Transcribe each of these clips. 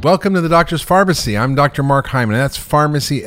Welcome to the Doctor's Pharmacy. I'm Dr. Mark Hyman, and that's Pharmacy,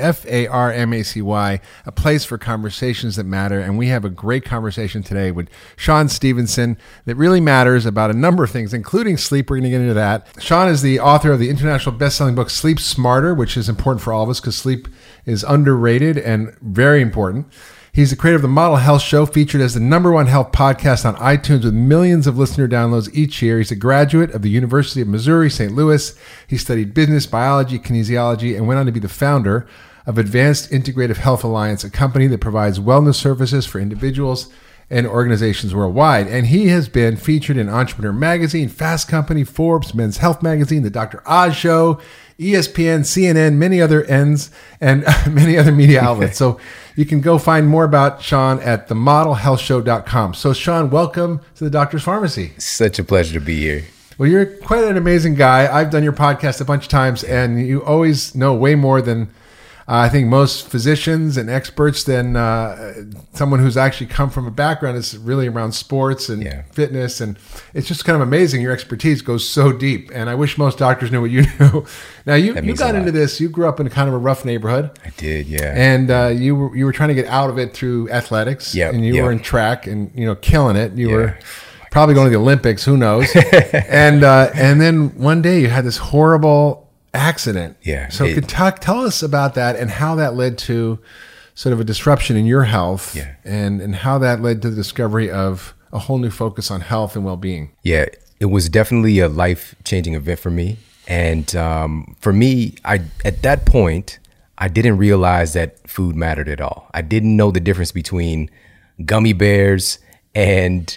Pharmacy, a place for conversations that matter. And we have a great conversation today with Shawn Stevenson that really matters about a number of things, including sleep. We're going to get into that. Shawn is the author of the international best-selling book, Sleep Smarter, which is important for all of us because sleep is underrated and very important. He's the creator of the Model Health Show, featured as the #1 health podcast on iTunes with millions of listener downloads each year. He's a graduate of the University of Missouri, St. Louis. He studied business, biology, kinesiology, and went on to be the founder of Advanced Integrative Health Alliance, a company that provides wellness services for individuals and organizations worldwide. And he has been featured in Entrepreneur Magazine, Fast Company, Forbes, Men's Health Magazine, The Dr. Oz Show, ESPN, CNN, many other ends, and many other media outlets. So you can go find more about Shawn at themodelhealthshow.com. So Shawn, welcome to the Doctor's Pharmacy. Such a pleasure to be here. Well, you're quite an amazing guy. I've done your podcast a bunch of times, and you always know way more than I think most physicians and experts than someone who's actually come from a background that's really around sports and fitness. And it's just kind of amazing. Your expertise goes so deep. And I wish most doctors knew what you knew. Now, you got into this. You grew up in kind of a rough neighborhood. I did, yeah. And you were trying to get out of it through athletics. And you were in track and, killing it. You were probably going to the Olympics. Who knows? And then one day you had this horrible accident. So tell us about that and how that led to sort of a disruption in your health and how that led to the discovery of a whole new focus on health and well-being. Yeah, it was definitely a life-changing event for me. And for me, at that point, I didn't realize that food mattered at all. I didn't know the difference between gummy bears and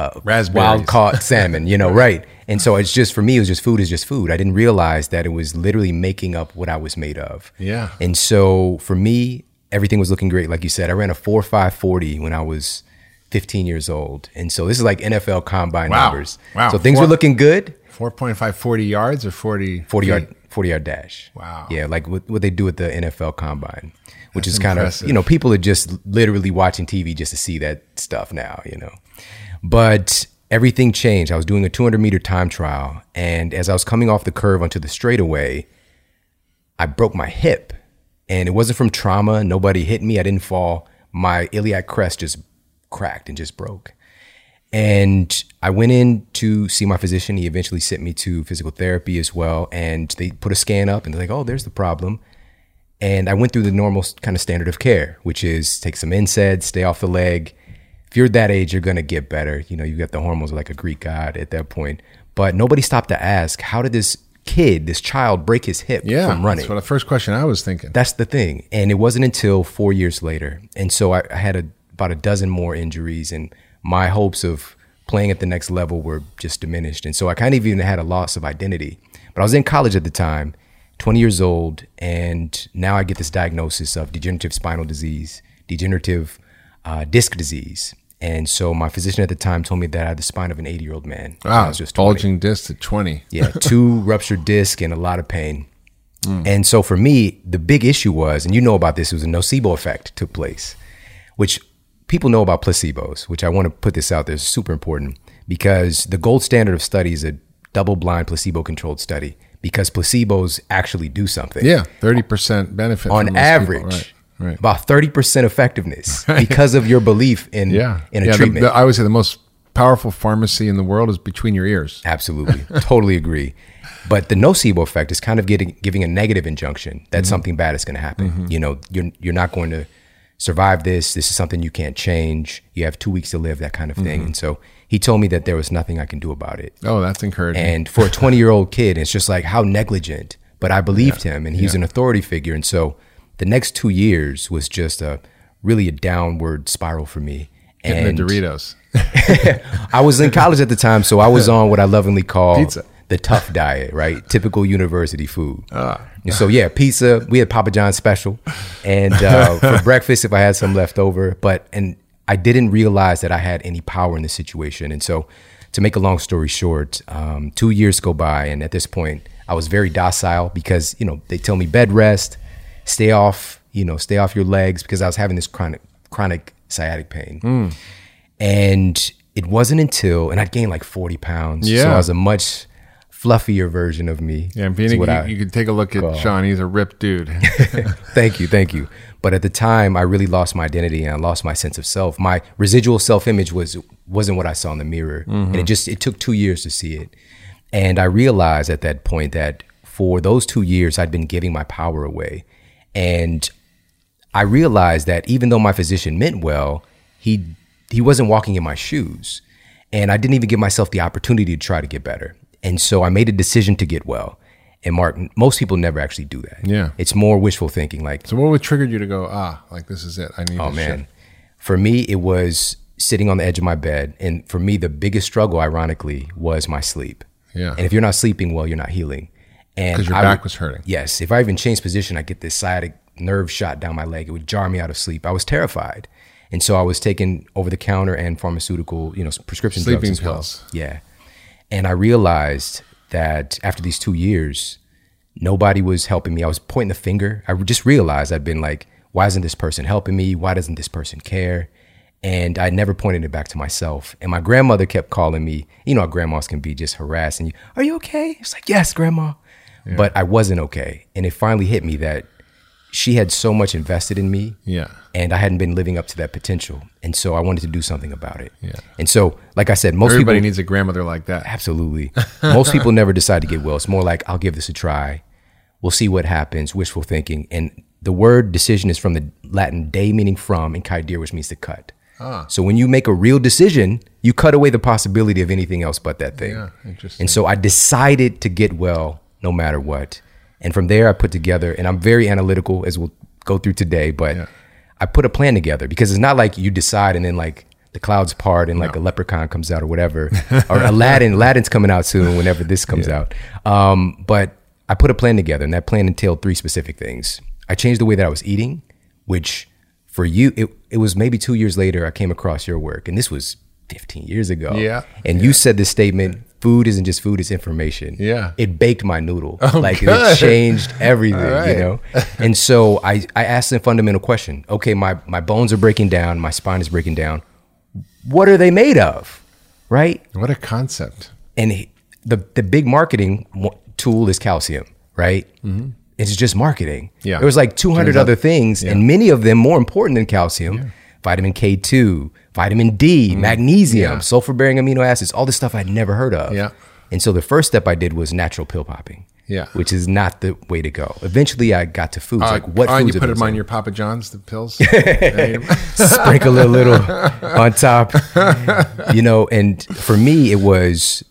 wild caught salmon, right. And so it's just, for me, it was just food is just food. I didn't realize that it was literally making up what I was made of. Yeah. And so for me, everything was looking great. Like you said, I ran a 4.5 40 when I was 15 years old. And so this is like NFL combine numbers. Wow. So things were looking good. 4.5, 40 yards or 40 yard dash. Wow. Yeah. Like what they do at the NFL combine, which That's is kind impressive. of, people are just literally watching TV just to see that stuff now, But everything changed. I was doing a 200-meter time trial, and as I was coming off the curve onto the straightaway, I broke my hip. And it wasn't from trauma. Nobody hit me. I didn't fall. My iliac crest just cracked and just broke. And I went in to see my physician. He eventually sent me to physical therapy as well. And they put a scan up, and they're like, oh, there's the problem. And I went through the normal kind of standard of care, which is take some NSAIDs, stay off the leg. If you're that age, you're going to get better. You got the hormones like a Greek god at that point. But nobody stopped to ask, how did this child break his hip from running? That's the first question I was thinking. That's the thing. And it wasn't until 4 years later. And so I had about a dozen more injuries, and my hopes of playing at the next level were just diminished. And so I kind of even had a loss of identity. But I was in college at the time, 20 years old, and now I get this diagnosis of degenerative spinal disease, degenerative disc disease. And so my physician at the time told me that I had the spine of an 80-year-old man. Wow, I was just 20. Bulging discs at 20. Yeah, 2 ruptured discs and a lot of pain. And so for me, the big issue was, and you know about this, it was a nocebo effect took place, which people know about placebos, which I want to put this out there, is super important, because the gold standard of study is a double-blind placebo-controlled study, because placebos actually do something. Yeah, 30% benefit on from most average. People. Right. About 30% effectiveness because of your belief in a treatment. I always say the most powerful pharmacy in the world is between your ears. Absolutely. Totally agree. But the nocebo effect is kind of giving a negative injunction that something bad is going to happen. You're not going to survive this. This is something you can't change. You have 2 weeks to live, that kind of thing. And so he told me that there was nothing I can do about it. Oh, that's encouraging. And for a 20-year-old kid, it's just like, how negligent. But I believed him, and he's an authority figure. And so the next 2 years was just really a downward spiral for me. Getting the Doritos. I was in college at the time, so I was on what I lovingly call pizza. The tough diet, right? Typical university food. So pizza. We had Papa John's special, and for breakfast if I had some left over. And I didn't realize that I had any power in the situation. And so, to make a long story short, 2 years go by, and at this point, I was very docile because they tell me bed rest. Stay off your legs, because I was having this chronic sciatic pain. And it wasn't until, and I'd gained like 40 pounds. So I was a much fluffier version of me. Yeah, and is what you can take a look at Sean. He's a ripped dude. Thank you. But at the time, I really lost my identity and I lost my sense of self. My residual self-image wasn't what I saw in the mirror. And it took 2 years to see it. And I realized at that point that for those 2 years, I'd been giving my power away. And I realized that even though my physician meant well, he wasn't walking in my shoes. And I didn't even give myself the opportunity to try to get better. And so I made a decision to get well. And Mark, most people never actually do that. Yeah. It's more wishful thinking. Like, so what triggered you to go, like this is it. I need oh this man. shit. For me, it was sitting on the edge of my bed. And for me, the biggest struggle, ironically, was my sleep. Yeah. And if you're not sleeping well, you're not healing. And Because your back was hurting. Yes. If I even changed position, I get this sciatic nerve shot down my leg. It would jar me out of sleep. I was terrified. And so I was taking over the counter and pharmaceutical, prescription Sleeping drugs as well. pills. Yeah. And I realized that after these 2 years, nobody was helping me. I was pointing the finger. I just realized I'd been like, why isn't this person helping me? Why doesn't this person care? And I never pointed it back to myself. And my grandmother kept calling me. You know how grandmas can be, just harassing you. Are you okay? It's like, yes, grandma. Yeah. But I wasn't okay. And it finally hit me that she had so much invested in me. Yeah. And I hadn't been living up to that potential. And so I wanted to do something about it. Yeah. And so, like I said, Everybody people needs a grandmother like that. Absolutely. Most people never decide to get well. It's more like, I'll give this a try. We'll see what happens, wishful thinking. And the word decision is from the Latin de, meaning from, and caedere, which means to cut. So when you make a real decision, you cut away the possibility of anything else but that thing. Yeah, interesting. And so I decided to get well no matter what. And from there I put together, and I'm very analytical as we'll go through today, but I put a plan together because it's not like you decide and then like the clouds part and like a leprechaun comes out or whatever, or Aladdin's coming out soon whenever this comes out. But I put a plan together, and that plan entailed 3 specific things. I changed the way that I was eating, which for you, it was maybe 2 years later I came across your work, and this was 15 years ago. Yeah. And you said this statement, food isn't just food, it's information. Yeah. It baked my noodle. Good. It changed everything, Right. And so I asked a fundamental question. Okay, my bones are breaking down, my spine is breaking down. What are they made of? Right? What a concept. And the big marketing tool is calcium, right? Mm-hmm. It's just marketing. Yeah. There was like 200 other things, and many of them more important than calcium. Vitamin K2, vitamin D, magnesium, sulfur-bearing amino acids, all this stuff I'd never heard of. Yeah. And so the first step I did was natural pill popping. Yeah. Which is not the way to go. Eventually I got to foods. Like what foods you are put those them on in? your Papa John's, the pills? Sprinkle a little on top. And for me it was,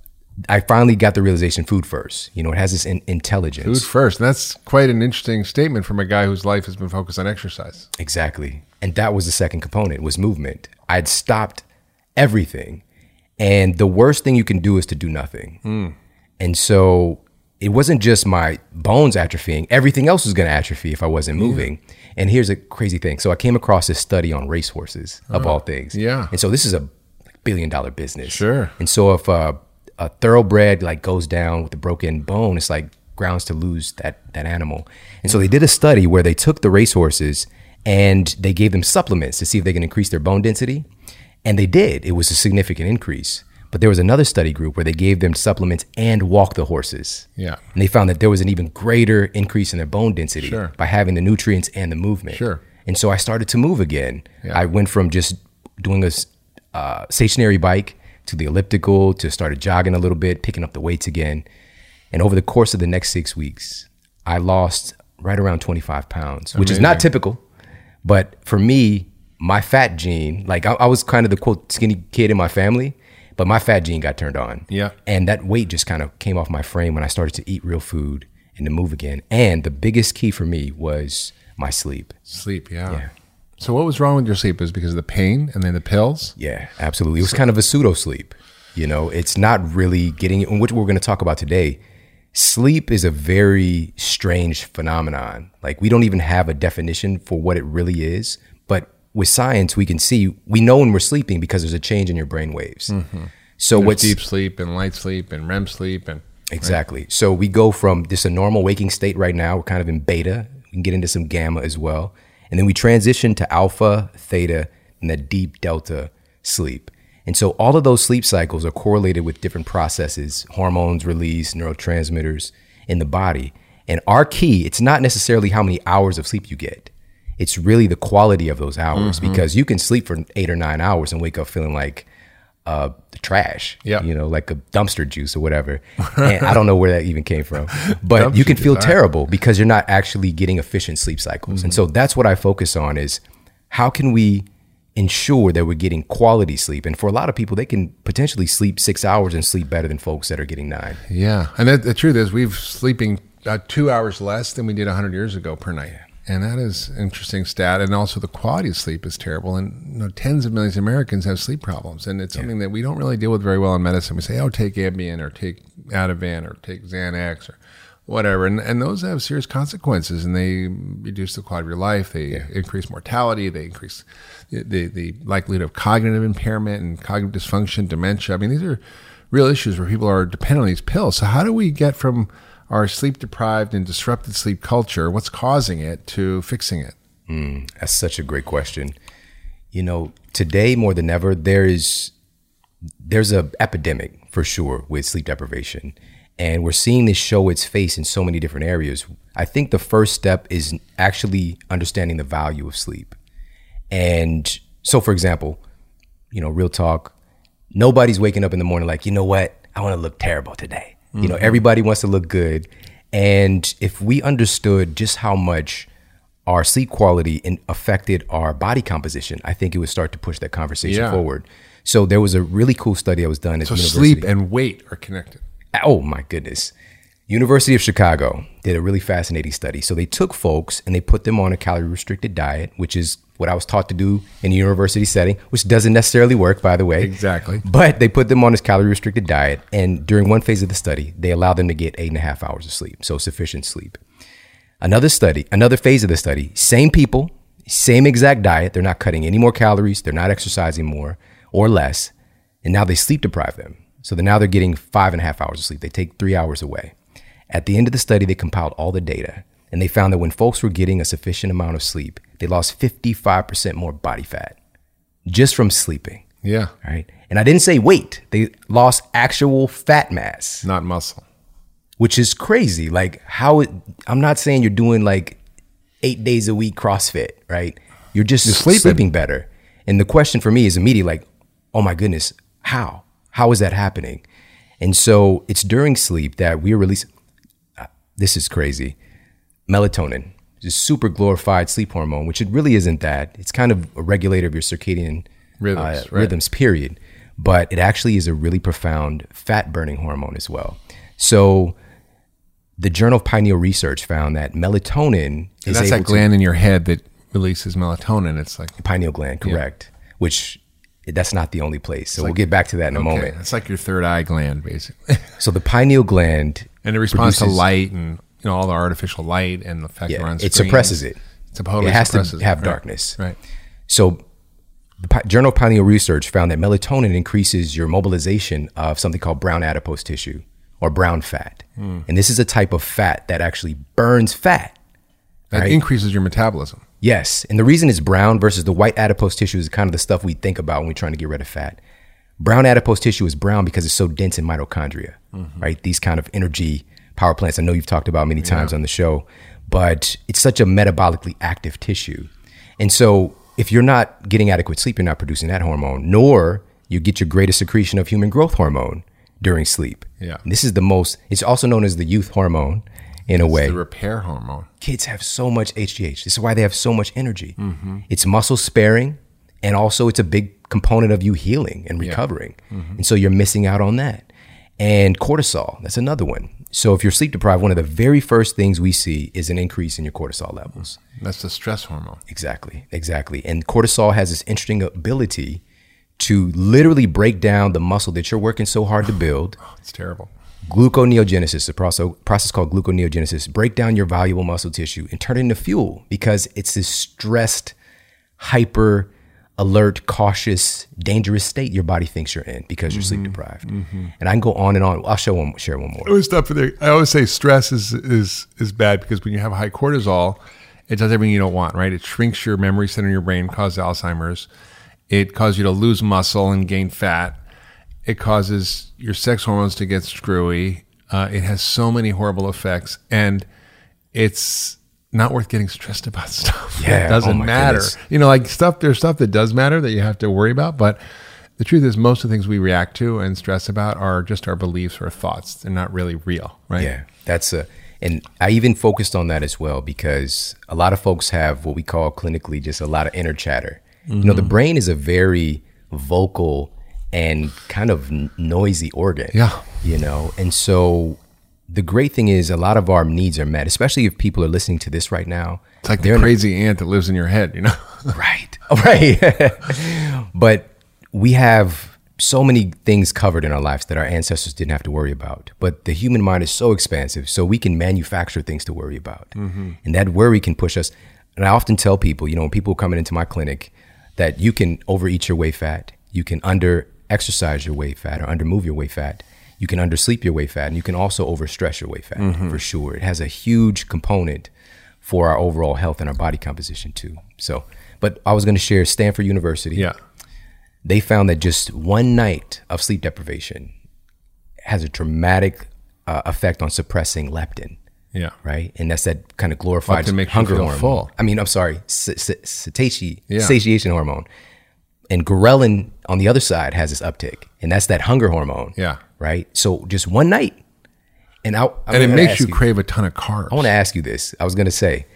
I finally got the realization food first. It has this intelligence. Food first. And that's quite an interesting statement from a guy whose life has been focused on exercise. Exactly. And that was the second component, was movement. I'd stopped everything. And the worst thing you can do is to do nothing. And so it wasn't just my bones atrophying. Everything else was going to atrophy if I wasn't moving. And here's a crazy thing. So I came across this study on racehorses, of all things. Yeah. And so this is a billion-dollar business. Sure. And so if a thoroughbred like goes down with a broken bone, it's like grounds to lose that animal. And so they did a study where they took the racehorses and they gave them supplements to see if they can increase their bone density. And they did. It was a significant increase. But there was another study group where they gave them supplements and walked the horses. Yeah. And they found that there was an even greater increase in their bone density by having the nutrients and the movement. Sure. And so I started to move again. Yeah. I went from just doing a stationary bike to the elliptical, to started jogging a little bit, picking up the weights again. And over the course of the next 6 weeks, I lost right around 25 pounds, which is not typical. But for me, my fat gene, like I was kind of the quote skinny kid in my family, but my fat gene got turned on. Yeah. And that weight just kind of came off my frame when I started to eat real food and to move again. And the biggest key for me was my sleep. Sleep, yeah. So what was wrong with your sleep? Is it because of the pain and then the pills? Yeah, absolutely. It was kind of a pseudo sleep. It's not really getting it, which we're going to talk about today. Sleep is a very strange phenomenon. Like we don't even have a definition for what it really is. But with science, we know when we're sleeping because there's a change in your brain waves. Mm-hmm. So there's what's deep sleep and light sleep and REM sleep and exactly. Right. So we go from just a normal waking state right now. We're kind of in beta. We can get into some gamma as well. And then we transition to alpha, theta, and that deep delta sleep. And so all of those sleep cycles are correlated with different processes, hormones released, neurotransmitters in the body. And our key, it's not necessarily how many hours of sleep you get. It's really the quality of those hours, because you can sleep for 8 or 9 hours and wake up feeling like trash, like a dumpster juice or whatever. And I don't know where that even came from, but you can feel terrible because you're not actually getting efficient sleep cycles. And so that's what I focus on, is how can we ensure that we're getting quality sleep? And for a lot of people, they can potentially sleep 6 hours and sleep better than folks that are getting 9. Yeah. And the truth is we've sleeping 2 hours less than we did 100 years ago per night. And that is an interesting stat. And also the quality of sleep is terrible. And tens of millions of Americans have sleep problems. And it's something that we don't really deal with very well in medicine. We say, oh, take Ambien or take Ativan or take Xanax or whatever. And those have serious consequences. And they reduce the quality of your life. They increase mortality. They increase the likelihood of cognitive impairment and cognitive dysfunction, dementia. I mean, these are real issues where people are dependent on these pills. So how do we get from our sleep-deprived and disrupted sleep culture, what's causing it, to fixing it? That's such a great question. Today more than ever, there's a epidemic for sure with sleep deprivation. And we're seeing this show its face in so many different areas. I think the first step is actually understanding the value of sleep. And so, for example, real talk, nobody's waking up in the morning like, you know what, I want to look terrible today. Everybody wants to look good. And if we understood just how much our sleep quality affected our body composition, I think it would start to push that conversation forward. So there was a really cool study that was done at University. Sleep and weight are connected. Oh my goodness. University of Chicago did a really fascinating study. So they took folks and they put them on a calorie restricted diet, which is what I was taught to do in a university setting, which doesn't necessarily work, by the way. Exactly. But they put them on this calorie restricted diet. And during one phase of the study, they allowed them to get 8.5 hours of sleep. So sufficient sleep. Another phase of the study, same people, same exact diet. They're not cutting any more calories. They're not exercising more or less. And now they sleep deprive them. So now they're getting 5.5 hours of sleep. They take 3 hours away. At the end of the study, they compiled all the data, and they found that when folks were getting a sufficient amount of sleep, they lost 55% more body fat just from sleeping. Yeah. Right. And I didn't say weight. They lost actual fat mass. Not muscle. Which is crazy. Like I'm not saying you're doing like 8 days a week CrossFit, right? You're just sleeping better. And the question for me is immediately like, oh my goodness, how? How is that happening? And so it's during sleep that we're releasing. This is crazy. Melatonin, is a super glorified sleep hormone, which it really isn't that. It's kind of a regulator of your circadian rhythms, period. But it actually is a really profound fat burning hormone as well. So the Journal of Pineal Research found that melatonin is that's that gland in your head that releases melatonin. It's like pineal gland, correct? Yeah. Which that's not the only place. So we'll get back to that in a moment. It's like your third eye gland, basically. So the pineal gland, and it responds to light and all the artificial light and the fact that we're on screen. It suppresses it. It has to have darkness. Right. So the Journal of Pineal Research found that melatonin increases your mobilization of something called brown adipose tissue or brown fat. And this is a type of fat that actually burns fat. That increases your metabolism. Yes. And the reason it's brown versus the white adipose tissue is kind of the stuff we think about when we're trying to get rid of fat. Brown adipose tissue is brown because it's so dense in mitochondria, right? These kind of energy power plants I know you've talked about many times on the show, but it's such a metabolically active tissue. And so if you're not getting adequate sleep, you're not producing that hormone, nor you get your greatest secretion of human growth hormone during sleep. Yeah. And this is it's also known as the youth hormone in a way. The repair hormone. Kids have so much HGH. This is why they have so much energy. It's muscle sparing, and also it's a big component of you healing and recovering. And so you're missing out on that. And cortisol, that's another one. So if you're sleep deprived, one of the very first things we see is an increase in your cortisol levels. That's the stress hormone. Exactly. And cortisol has this interesting ability to literally break down the muscle that you're working so hard to build. It's terrible. Gluconeogenesis, a process called gluconeogenesis, break down your valuable muscle tissue and turn it into fuel, because it's this stressed, hyper alert, cautious, dangerous state your body thinks you're in because you're sleep deprived. And I can go on and on. I'll share one more. I always stop for there. I always say stress is bad because when you have high cortisol, it does everything you don't want, right? It shrinks your memory center in your brain, causes Alzheimer's. It causes you to lose muscle and gain fat. It causes your sex hormones to get screwy. It has so many horrible effects, and it's not worth getting stressed about stuff. Yeah, It doesn't matter. Goodness. There's stuff that does matter that you have to worry about, but the truth is most of the things we react to and stress about are just our beliefs or thoughts. They're not really real, right? Yeah, and I even focused on that as well because a lot of folks have what we call clinically just a lot of inner chatter. The brain is a very vocal and kind of noisy organ. Yeah. And so the great thing is a lot of our needs are met, especially if people are listening to this right now. It's like the crazy ant that lives in your head, Right. But we have so many things covered in our lives that our ancestors didn't have to worry about. But the human mind is so expansive, so we can manufacture things to worry about. And that worry can push us. And I often tell people, when people are coming into my clinic, that you can overeat your way fat, you can under-exercise your way fat or under-move your way fat, you can undersleep your way fat, and you can also overstress your way fat, for sure. It has a huge component for our overall health and our body composition too. So, but I was going to share Stanford University. Yeah. They found that just one night of sleep deprivation has a dramatic effect on suppressing leptin. Yeah. Right. And that's that kind of glorified makes hunger you feel hormone. full. I mean, I'm sorry, satiation hormone. And ghrelin on the other side has this uptick, and that's that hunger hormone. Yeah. Right. So just one night. And it makes you crave a ton of carbs. I want to ask you this. I was going to say,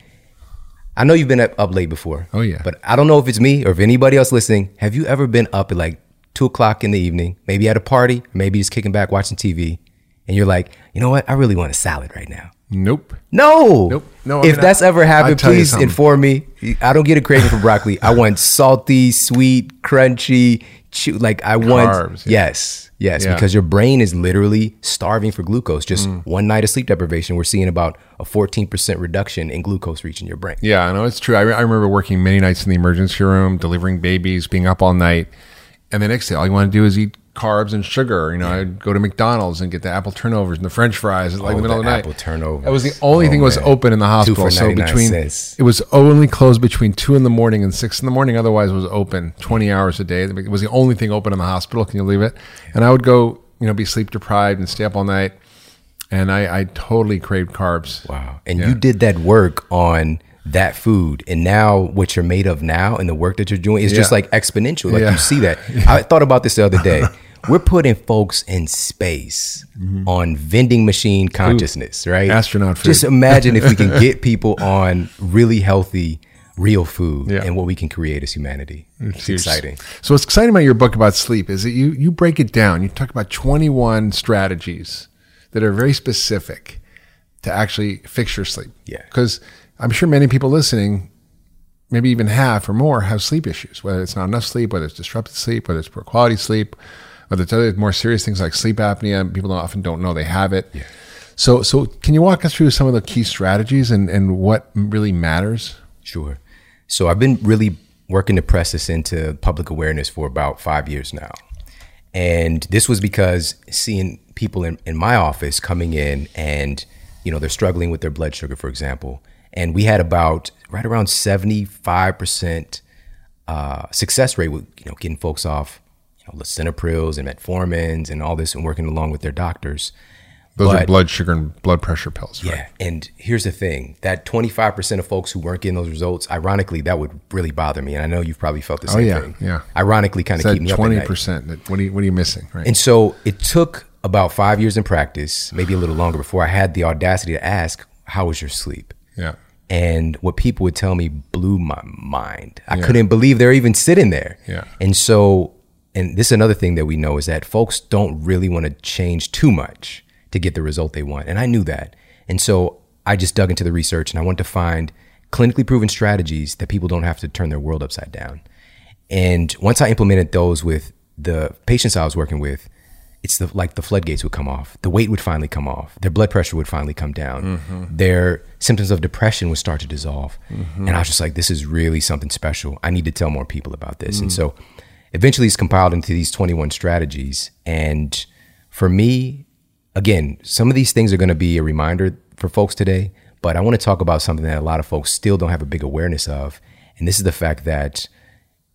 I know you've been up late before. Oh, yeah. But I don't know if it's me or if anybody else listening. Have you ever been up at like 2:00 in the evening, maybe at a party, maybe just kicking back watching TV, and you're like, you know what? I really want a salad right now. Nope. No. If that's ever happened, tell you please something. inform me. I don't get a craving for broccoli. I want salty, sweet, crunchy, I want Carbs, yes, Yeah. because your brain is literally starving for glucose. Just one night of sleep deprivation, we're seeing about a 14% reduction in glucose reaching your brain. Yeah, I know it's true. I remember working many nights in the emergency room, delivering babies, being up all night. And the next day, all you want to do is eat carbs and sugar. I'd go to McDonald's and get the apple turnovers and the French fries in the middle of the night. Apple turnovers. That was the only thing was open in the hospital. 2 for 99 so cents. It was only closed between 2 a.m. and 6 a.m. Otherwise, it was open 20 hours a day. It was the only thing open in the hospital. Can you believe it? And I would go, be sleep deprived and stay up all night. And I totally craved carbs. Wow. And you did that work on that food, and now what you're made of now and the work that you're doing is just like exponential. You see that. I thought about this the other day. We're putting folks in space on vending machine consciousness, right? Astronaut food. Just imagine if we can get people on really healthy, real food and what we can create as humanity. It's exciting. So what's exciting about your book about sleep is that you break it down. You talk about 21 strategies that are very specific to actually fix your sleep. Yeah. Because I'm sure many people listening, maybe even half or more, have sleep issues, whether it's not enough sleep, whether it's disrupted sleep, whether it's poor quality sleep, whether it's other more serious things like sleep apnea. People often don't know they have it. Yeah. So can you walk us through some of the key strategies and what really matters? Sure. So I've been really working to press this into public awareness for about 5 years now. And this was because seeing people in my office coming in and, they're struggling with their blood sugar, for example. And we had about right around 75% success rate with getting folks off lisinoprils and metformins and all this and working along with their doctors. Those are blood sugar and blood pressure pills, right? Yeah. And here's the thing, that 25% of folks who weren't getting those results, ironically, that would really bother me. And I know you've probably felt the same thing. Yeah. Ironically, kind of keep me up at night. 20%. What are you missing? Right. And so it took about 5 years in practice, maybe a little longer, before I had the audacity to ask, how was your sleep? Yeah. And what people would tell me blew my mind. I couldn't believe they're even sitting there. Yeah. And so, and this is another thing that we know, is that folks don't really want to change too much to get the result they want. And I knew that. And so I just dug into the research and I wanted to find clinically proven strategies that people don't have to turn their world upside down. And once I implemented those with the patients I was working with, it's like the floodgates would come off. The weight would finally come off. Their blood pressure would finally come down. Their symptoms of depression would start to dissolve. And I was just like, this is really something special. I need to tell more people about this. And so eventually it's compiled into these 21 strategies. And for me, again, some of these things are going to be a reminder for folks today, but I want to talk about something that a lot of folks still don't have a big awareness of. And this is the fact that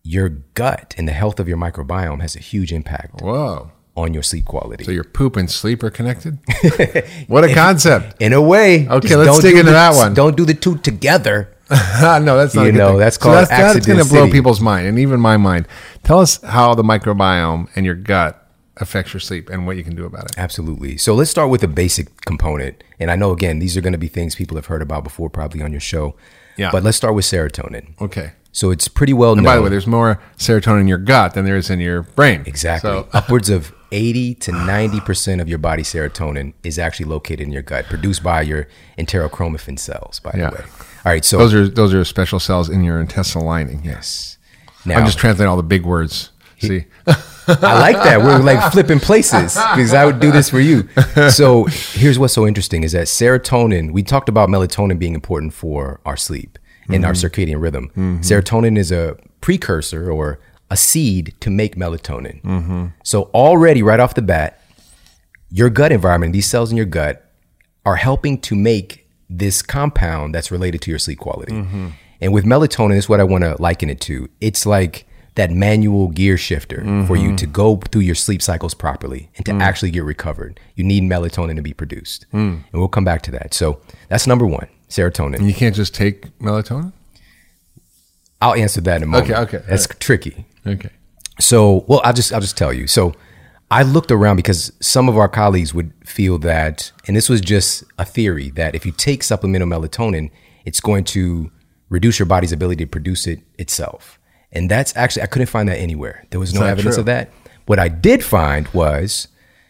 your gut and the health of your microbiome has a huge impact Whoa. on your sleep quality. So your poop and sleep are connected? What a concept. In a way. Okay, just let's don't dig do into the- that one. Don't do the two together. No, that's not You a good know, thing. that's called that's going to accident blow city. people's mind, and even my mind. Tell us how the microbiome and your gut affects your sleep and what you can do about it. Absolutely. So let's start with a basic component. And I know, again, these are going to be things people have heard about before, probably on your show. Yeah. But let's start with serotonin. Okay. So it's pretty well known. And by the way, there's more serotonin in your gut than there is in your brain. Exactly. So, Upwards of 80 to 90% of your body's serotonin is actually located in your gut, produced by your enterochromaffin cells, by Yeah. the way. All right. So those are special cells in your intestinal lining. yes. Now, I'm just translating all the big words. See? I like that. We're like flipping places because I would do this for you. So here's what's so interesting is that serotonin, we talked about melatonin being important for our sleep and our circadian rhythm. Serotonin is a precursor or a seed to make melatonin. So already right off the bat, your gut environment, these cells in your gut are helping to make this compound that's related to your sleep quality. And with melatonin, this is what I want to liken it to. It's like that manual gear shifter for you to go through your sleep cycles properly and to actually get recovered. You need melatonin to be produced. And we'll come back to that. So that's number one, serotonin. And you can't just take melatonin? I'll answer that in a moment. Okay. That's tricky. Okay. So, well, I'll just tell you. So I looked around because some of our colleagues would feel that, and this was just a theory, that if you take supplemental melatonin, it's going to reduce your body's ability to produce it itself. And that's actually, I couldn't find that anywhere. There was no not evidence true. of that. What I did find was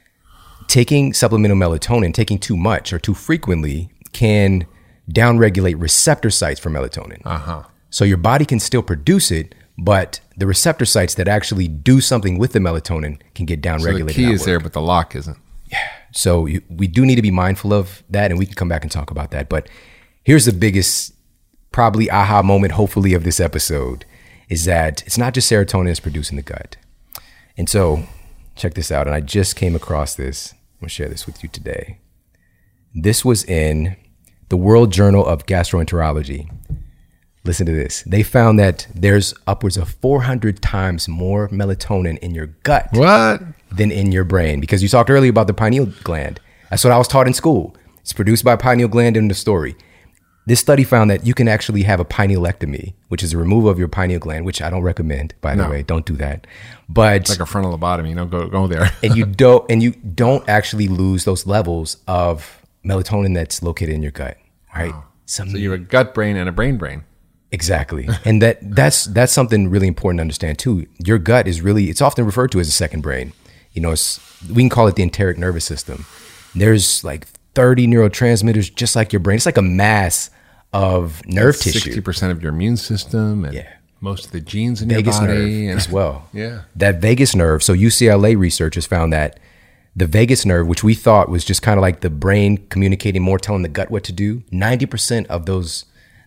taking supplemental melatonin, taking too much or too frequently, can downregulate receptor sites for melatonin. So your body can still produce it, but the receptor sites that actually do something with the melatonin can get downregulated. So the key and is not there, work. but the lock isn't. So we do need to be mindful of that, and we can come back and talk about that. But here's the biggest, probably aha moment, hopefully, of this episode, is that it's not just serotonin that's produced in the gut. And so check this out. And I just came across this. I'm going to share this with you today. This was in the World Journal of Gastroenterology. Listen to this. They found that there's upwards of 400 times more melatonin in your gut What? than in your brain. Because you talked earlier about the pineal gland. That's what I was taught in school. It's produced by pineal gland in the story. This study found that you can actually have a pinealectomy, which is a removal of your pineal gland, which I don't recommend, by the way. Don't do that. But Like a frontal lobotomy. Go there. and you don't actually lose those levels of melatonin that's located in your gut. Right? So you have a gut brain and a brain. Exactly. And that's something really important to understand too. Your gut is really, it's often referred to as a second brain. You know, we can call it the enteric nervous system. There's like 30 neurotransmitters just like your brain. It's like a mass of nerve tissue. 60% of your immune system and most of the genes in Vagus your body. nerve as well. Yeah. That vagus nerve. So UCLA researchers found that the vagus nerve, which we thought was just kind of like the brain communicating more, telling the gut what to do, 90% of those,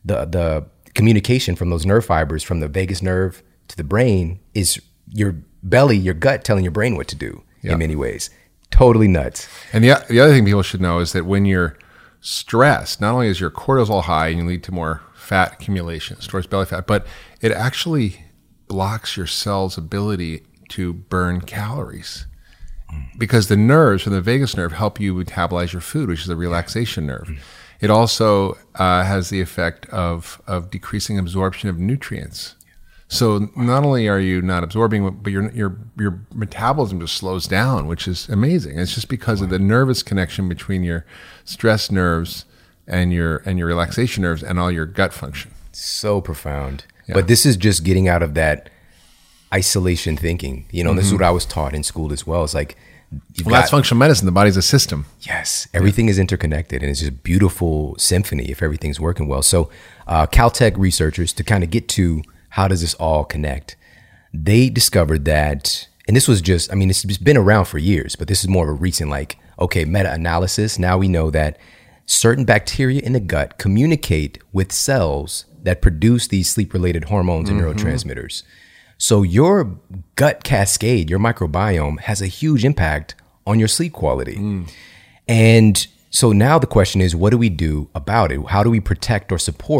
the communication from those nerve fibers from the vagus nerve to the brain is your belly, your gut telling your brain what to do in many ways. Totally nuts. And the other thing people should know is that when you're stressed, not only is your cortisol high and you lead to more fat accumulation, stores belly fat, but it actually blocks your cell's ability to burn calories. Because the nerves from the vagus nerve help you metabolize your food, which is a relaxation nerve. It also has the effect of decreasing absorption of nutrients. So not only are you not absorbing, but your metabolism just slows down, which is amazing. It's just because of the nervous connection between your stress nerves and your relaxation nerves and all your gut function. So profound. Yeah. But this is just getting out of that isolation thinking. You know, this is what I was taught in school as well. It's like, that's functional medicine. The body's a system. Yes. Everything is interconnected, and it's just a beautiful symphony if everything's working well. So Caltech researchers, to kind of get to how does this all connect, they discovered that, and this was just, I mean, it's been around for years, but this is more of a recent, meta-analysis. Now we know that certain bacteria in the gut communicate with cells that produce these sleep-related hormones and neurotransmitters. So your gut cascade, your microbiome, has a huge impact on your sleep quality. And so now the question is, what do we do about it? How do we protect or support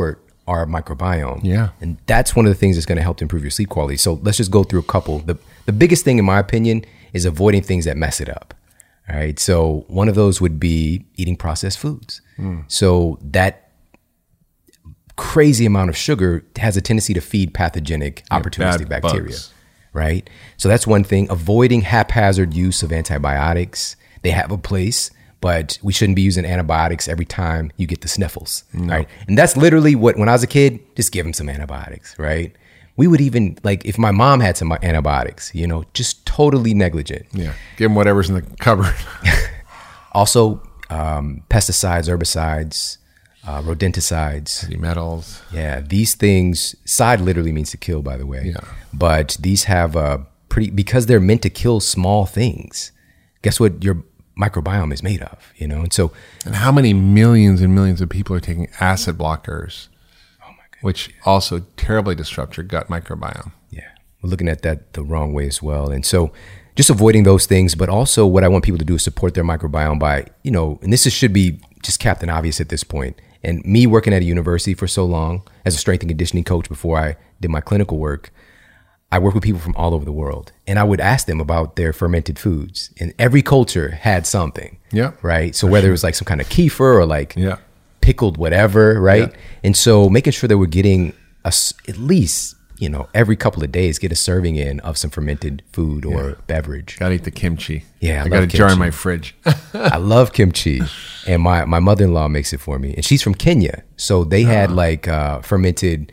our microbiome. Yeah. And that's one of the things that's going to help to improve your sleep quality. So let's just go through a couple. The biggest thing, in my opinion, is avoiding things that mess it up. All right. So one of those would be eating processed foods. So that crazy amount of sugar has a tendency to feed pathogenic opportunistic bacteria. Bugs. Right. So that's one thing. Avoiding haphazard use of antibiotics. They have a place, but we shouldn't be using antibiotics every time you get the sniffles. Right. And that's literally what, when I was a kid, just give them some antibiotics. Right. We would even, like, if my mom had some antibiotics, just totally negligent. Yeah. Give them whatever's in the cupboard. Also, pesticides, herbicides, rodenticides. Heavy metals. Yeah, these things, side literally means to kill, by the way. Yeah. But these have because they're meant to kill small things. Guess what your microbiome is made of, And so. And how many millions and millions of people are taking acid blockers, which also terribly disrupt your gut microbiome. Yeah, we're looking at that the wrong way as well. And so just avoiding those things, but also what I want people to do is support their microbiome by, and this should be just Captain Obvious at this point. And me working at a university for so long as a strength and conditioning coach before I did my clinical work, I work with people from all over the world. And I would ask them about their fermented foods. And every culture had something. Yeah. Right? So whether it was like some kind of kefir or like pickled whatever, right? Yeah. And so making sure that we're getting at least, every couple of days, get a serving in of some fermented food or beverage. Gotta eat the kimchi. Yeah, I got a jar in my fridge. I love kimchi, and my mother-in-law makes it for me, and she's from Kenya, so they had like fermented,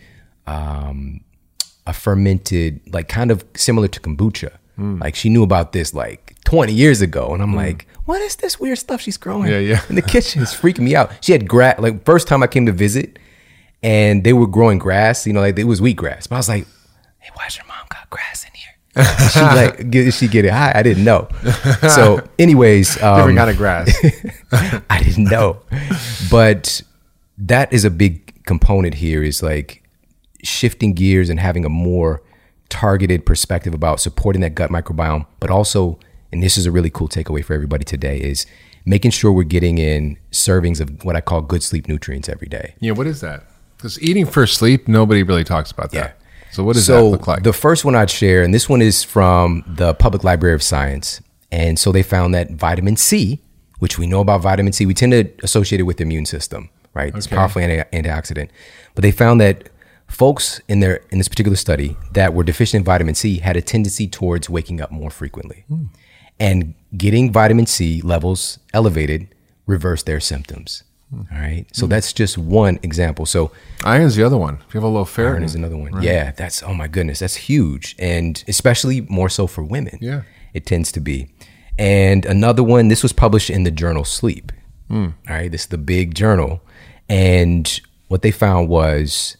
like kind of similar to kombucha. Like she knew about this like 20 years ago, and I'm like, what is this weird stuff she's growing in the kitchen? It's freaking me out. She had grass. Like first time I came to visit, and they were growing grass. Like it was wheatgrass, but I was like, hey, why's your mom got grass in here? She like, did she get it high? I didn't know. So anyways, different kind of grass. I didn't know, but that is a big component here, is like shifting gears and having a more targeted perspective about supporting that gut microbiome, but also, and this is a really cool takeaway for everybody today, is making sure we're getting in servings of what I call good sleep nutrients every day. Yeah. What is that? Because eating for sleep, nobody really talks about that. Yeah. So what does that look like? The first one I'd share, and this one is from the Public Library of Science. And so they found that vitamin C, which we know about vitamin C, we tend to associate it with the immune system, right? It's a powerful antioxidant. But they found that folks in this particular study that were deficient in vitamin C had a tendency towards waking up more frequently. And getting vitamin C levels elevated reversed their symptoms. All right. So that's just one example. So iron's the other one. If you have a low ferritin. Iron is another one. Right. Yeah. That's, oh my goodness, that's huge. And especially more so for women. Yeah. It tends to be. And another one, this was published in the journal Sleep. All right. This is the big journal. And what they found was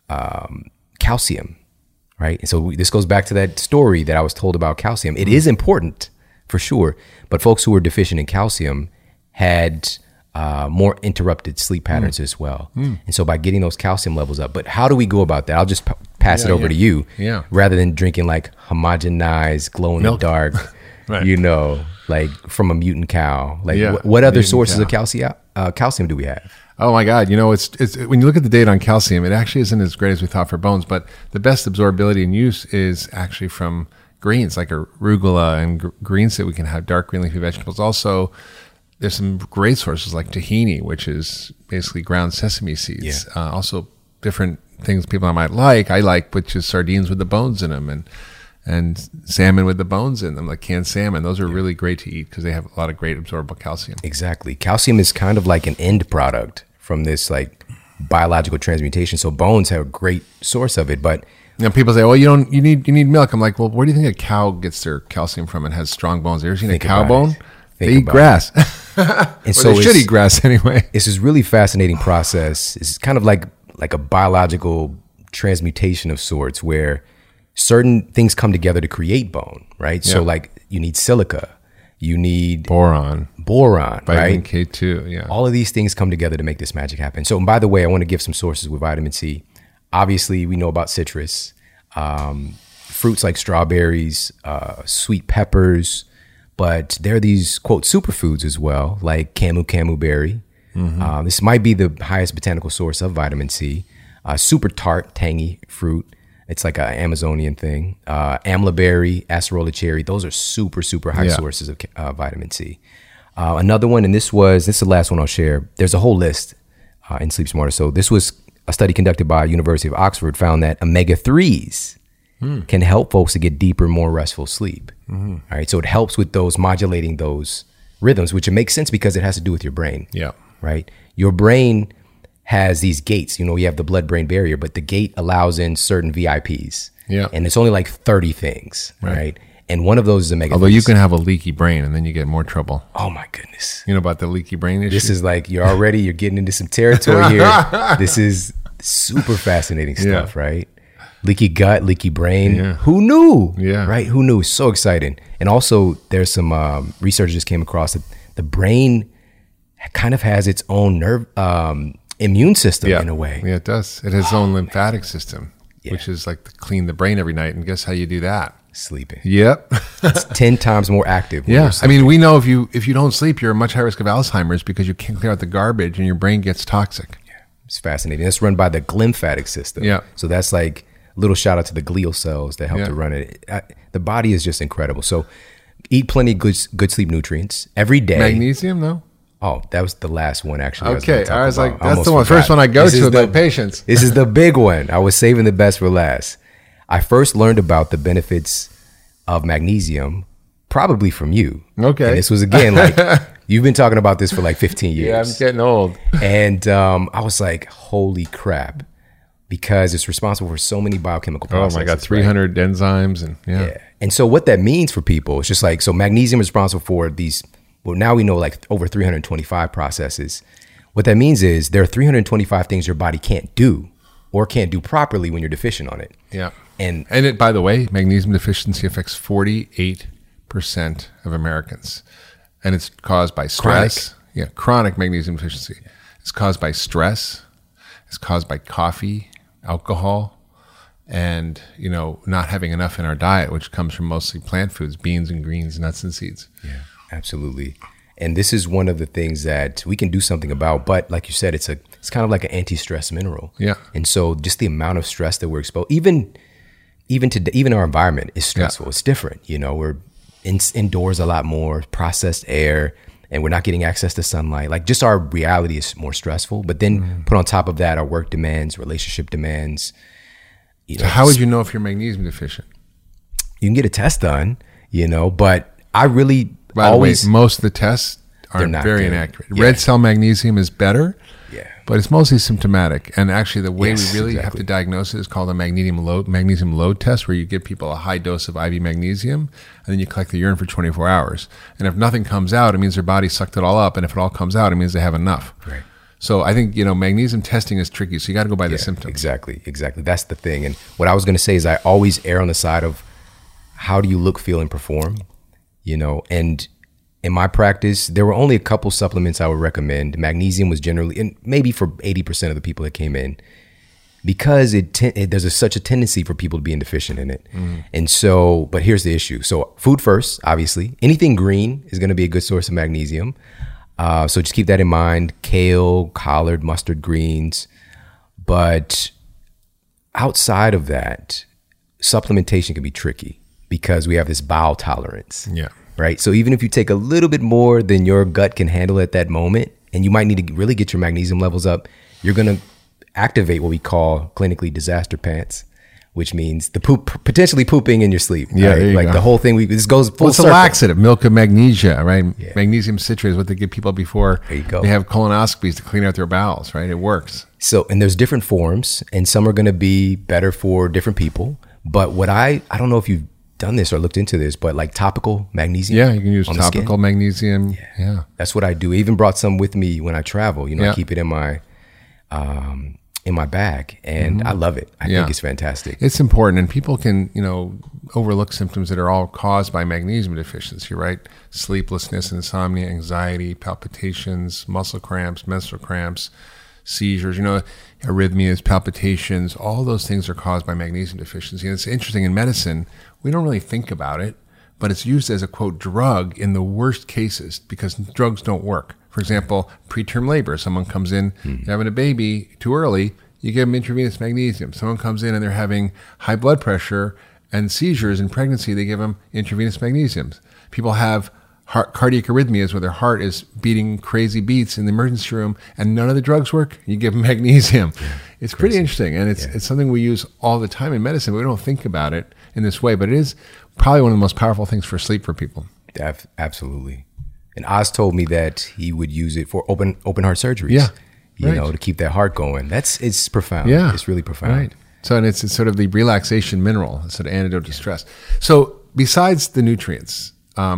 calcium. Right. And so this goes back to that story that I was told about calcium. It is important for sure. But folks who were deficient in calcium had more interrupted sleep patterns as well. And so by getting those calcium levels up, but how do we go about that? I'll just pass it over to you rather than drinking like homogenized, glow in the dark, like from a mutant cow. Like what other sources of calcium do we have? Oh my God. It's when you look at the data on calcium, it actually isn't as great as we thought for bones, but the best absorbability and use is actually from greens like arugula and greens that we can have, dark green leafy vegetables. Also, there's some great sources like tahini, which is basically ground sesame seeds. Also, different things people might like. I like, which is sardines with the bones in them, and salmon with the bones in them, like canned salmon. Those are really great to eat because they have a lot of great absorbable calcium. Exactly. Calcium is kind of like an end product from this like biological transmutation. So bones have a great source of it, but people say, "Well, you need milk." I'm like, "Well, where do you think a cow gets their calcium from and has strong bones? Have you ever seen a cow bone? They eat grass." And so they should eat grass anyway. It's this really fascinating process. It's kind of like a biological transmutation of sorts where certain things come together to create bone, right? So like you need silica, you need boron, vitamin right? K2, yeah. All of these things come together to make this magic happen. So, and by the way, I want to give some sources with vitamin C. Obviously, we know about citrus, fruits like strawberries, sweet peppers, but there are these, quote, superfoods as well, like camu berry. This might be the highest botanical source of vitamin C. Super tart, tangy fruit. It's like an Amazonian thing. Amla berry, acerola cherry. Those are super, super high sources of vitamin C. Another one, and this is the last one I'll share. There's a whole list in Sleep Smarter. So this was a study conducted by University of Oxford found that omega-3s can help folks to get deeper, more restful sleep. All right. So it helps with those modulating those rhythms, which it makes sense because it has to do with your brain. Yeah. Right. Your brain has these gates. You have the blood-brain barrier, but the gate allows in certain VIPs. Yeah. And it's only like 30 things. Right. And one of those is omega-3s. Although you can have a leaky brain and then you get more trouble. Oh my goodness. You know about the leaky brain issue? This is like, you're getting into some territory here. This is super fascinating stuff, right? Leaky gut, leaky brain. Yeah. Who knew? Yeah. Right? Who knew? So exciting. And also there's some research just came across that the brain kind of has its own nerve immune system in a way. Yeah, it does. It has its own lymphatic system, which is like to clean the brain every night. And guess how you do that? Sleeping. Yep. It's 10 times more active. Yeah. I mean, we know if you don't sleep, you're at much higher risk of Alzheimer's because you can't clear out the garbage and your brain gets toxic. Yeah. It's fascinating. It's run by the glymphatic system. Yeah. So that's like a little shout out to the glial cells that help to run it. The body is just incredible. So eat plenty of good sleep nutrients every day. Magnesium, though? Oh, that was the last one, actually. Okay. I was like, that's the first one I go to with my patients. This is the big one. I was saving the best for last. I first learned about the benefits of magnesium probably from you. Okay. And this was, again, like, you've been talking about this for like 15 years. Yeah, I'm getting old. And I was like, holy crap. Because it's responsible for so many biochemical processes. Oh my God, 300 enzymes and yeah. And so what that means for people, it's just like, so magnesium is responsible for these, well, now we know like over 325 processes. What that means is there are 325 things your body can't do or can't do properly when you're deficient on it. Yeah. And it, by the way, magnesium deficiency affects 48% of Americans. And it's caused by stress. Chronic magnesium deficiency. It's caused by stress. It's caused by coffee, alcohol, and, not having enough in our diet, which comes from mostly plant foods, beans and greens, nuts and seeds. Yeah, absolutely. And this is one of the things that we can do something about. But like you said, it's kind of like an anti-stress mineral. Yeah. And so just the amount of stress that we're exposed, even our environment is stressful. Yeah. It's different. We're indoors a lot more, processed air, and we're not getting access to sunlight. Like just our reality is more stressful. But then put on top of that, our work demands, relationship demands. So how would you know if you're magnesium deficient? You can get a test done, but I really By the way, most of the tests are very inaccurate. Yeah. Red cell magnesium is better. Yeah. But it's mostly symptomatic. And actually the way we really have to diagnose it is called a magnesium load test, where you give people a high dose of IV magnesium and then you collect the urine for 24 hours. And if nothing comes out, it means their body sucked it all up. And if it all comes out, it means they have enough. Right. So I think, magnesium testing is tricky. So you got to go by the symptoms. Exactly. That's the thing. And what I was going to say is I always err on the side of how do you look, feel, and perform, and in my practice, there were only a couple supplements I would recommend. Magnesium was generally, and maybe for 80% of the people that came in, because there's such a tendency for people to be deficient in it. And so, but here's the issue. So food first, obviously. Anything green is going to be a good source of magnesium. So just keep that in mind. Kale, collard, mustard greens. But outside of that, supplementation can be tricky because we have this bowel tolerance. Yeah. Right. So even if you take a little bit more than your gut can handle at that moment, and you might need to really get your magnesium levels up, you're going to activate what we call clinically disaster pants, which means potentially pooping in your sleep. Yeah. Right? Like the whole thing, this goes full circle. It's a laxative, milk of magnesia, right? Yeah. Magnesium citrate is what they give people before they have colonoscopies to clean out their bowels, right? It works. So, and there's different forms, and some are going to be better for different people. But what I don't know if you've done this or looked into this, but like topical magnesium. Yeah, you can use topical magnesium. Yeah. That's what I do. I even brought some with me when I travel. I keep it in my bag, and I love it. I think it's fantastic. It's important, and people can, overlook symptoms that are all caused by magnesium deficiency, right? Sleeplessness, insomnia, anxiety, palpitations, muscle cramps, menstrual cramps, seizures, arrhythmias, palpitations, all those things are caused by magnesium deficiency. And it's interesting, in medicine, we don't really think about it, but it's used as a, quote, drug in the worst cases because drugs don't work. For example, preterm labor. Someone comes in, you're having a baby too early, you give them intravenous magnesium. Someone comes in and they're having high blood pressure and seizures in pregnancy, they give them intravenous magnesiums. People have cardiac arrhythmias where their heart is beating crazy beats in the emergency room and none of the drugs work. You give them magnesium. It's pretty interesting, and it's something we use all the time in medicine, but we don't think about it in this way. But it is probably one of the most powerful things for sleep for people. Absolutely. And Oz told me that he would use it for open heart surgeries. Yeah, you know, to keep that heart going. It's profound. Yeah, it's really profound. Right. So, and it's sort of the relaxation mineral, it's sort of antidote to stress. So, besides the nutrients,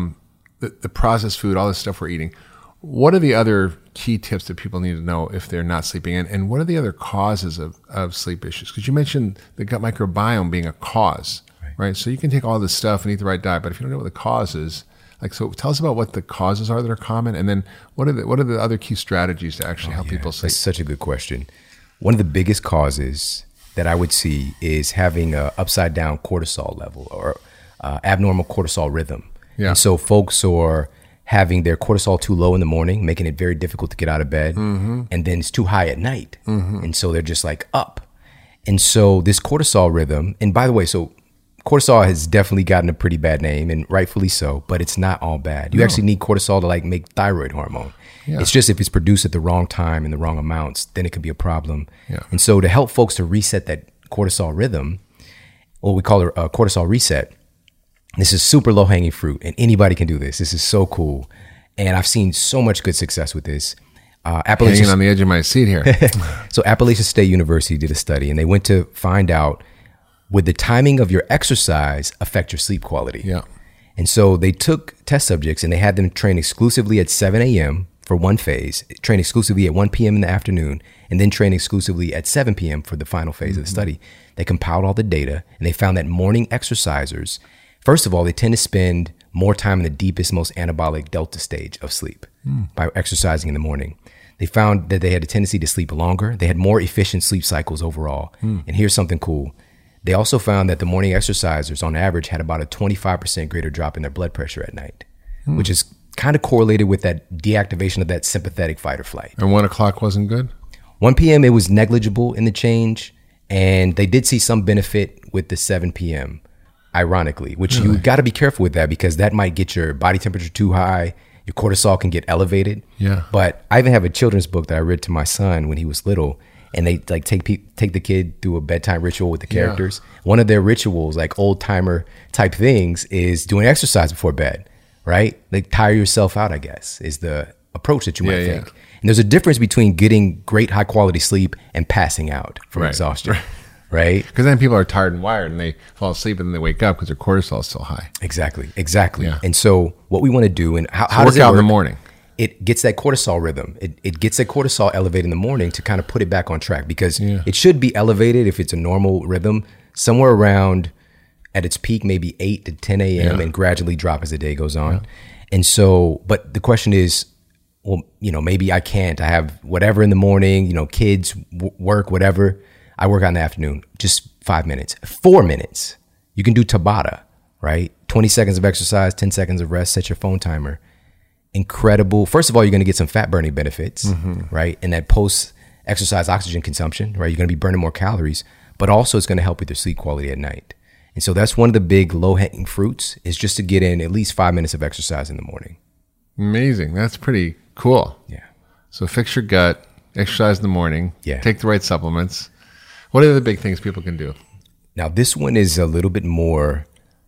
the processed food, all this stuff we're eating, what are the other key tips that people need to know if they're not sleeping? And what are the other causes of sleep issues? Because you mentioned the gut microbiome being a cause, right? So you can take all this stuff and eat the right diet, but if you don't know what the cause is, so tell us about what the causes are that are common, and then what are the other key strategies to actually help people sleep? That's such a good question. One of the biggest causes that I would see is having a upside down cortisol level or abnormal cortisol rhythm. Yeah. And so folks are having their cortisol too low in the morning, making it very difficult to get out of bed. And then it's too high at night. And so they're just like up. And so this cortisol rhythm, and by the way, so cortisol has definitely gotten a pretty bad name, and rightfully so, but it's not all bad. You actually need cortisol to like make thyroid hormone. Yeah. It's just if it's produced at the wrong time in the wrong amounts, then it could be a problem. Yeah. And so to help folks to reset that cortisol rhythm, what we call a cortisol reset, this is super low hanging fruit, and anybody can do this. This is so cool. And I've seen so much good success with this. Hanging on the edge of my seat here. So Appalachian State University did a study, and they went to find out, would the timing of your exercise affect your sleep quality? Yeah. And so they took test subjects and they had them train exclusively at 7 a.m. for one phase, train exclusively at 1 p.m. in the afternoon, and then train exclusively at 7 p.m. for the final phase of the study. They compiled all the data, and they found that morning exercisers, first of all, they tend to spend more time in the deepest, most anabolic delta stage of sleep by exercising in the morning. They found that they had a tendency to sleep longer. They had more efficient sleep cycles overall. And here's something cool. They also found that the morning exercisers on average had about a 25% greater drop in their blood pressure at night, which is kind of correlated with that deactivation of that sympathetic fight or flight. And 1 o'clock wasn't good? 1 p.m. it was negligible in the change, and they did see some benefit with the 7 p.m., ironically, which you got to be careful with that because that might get your body temperature too high. Your cortisol can get elevated. Yeah. But I even have a children's book that I read to my son when he was little, and they like take the kid through a bedtime ritual with the characters. One of their rituals, like old timer type things, is doing exercise before bed, right? Like tire yourself out, I guess, is the approach that you might think. And there's a difference between getting great high quality sleep and passing out from exhaustion, right? Because then people are tired and wired and they fall asleep and then they wake up because their cortisol is still high. Exactly. Yeah. And so what we want to do, and how does it work out work? in the morning? It gets that cortisol rhythm. It gets that cortisol elevated in the morning to kind of put it back on track because it should be elevated if it's a normal rhythm somewhere around at its peak, maybe 8 to 10 a.m. and gradually drop as the day goes on. And so, but the question is, well, maybe I can't. I have whatever in the morning, kids, work, whatever. I work out in the afternoon, just 5 minutes, 4 minutes. You can do Tabata, right? 20 seconds of exercise, 10 seconds of rest, set your phone timer. Incredible. First of all, you're going to get some fat burning benefits, right? And that post exercise oxygen consumption, right? You're going to be burning more calories, but also it's going to help with your sleep quality at night. And so that's one of the big low hanging fruits is just to get in at least 5 minutes of exercise in the morning. Amazing. That's pretty cool. Yeah. So fix your gut, exercise in the morning, take the right supplements. What are the big things people can do? Now, this one is a little bit more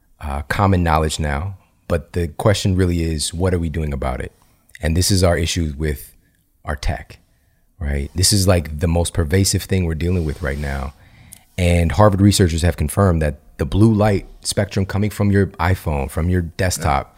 common knowledge now. But the question really is, what are we doing about it? And this is our issue with our tech, right? This is like the most pervasive thing we're dealing with right now. And Harvard researchers have confirmed that the blue light spectrum coming from your iPhone, from your desktop,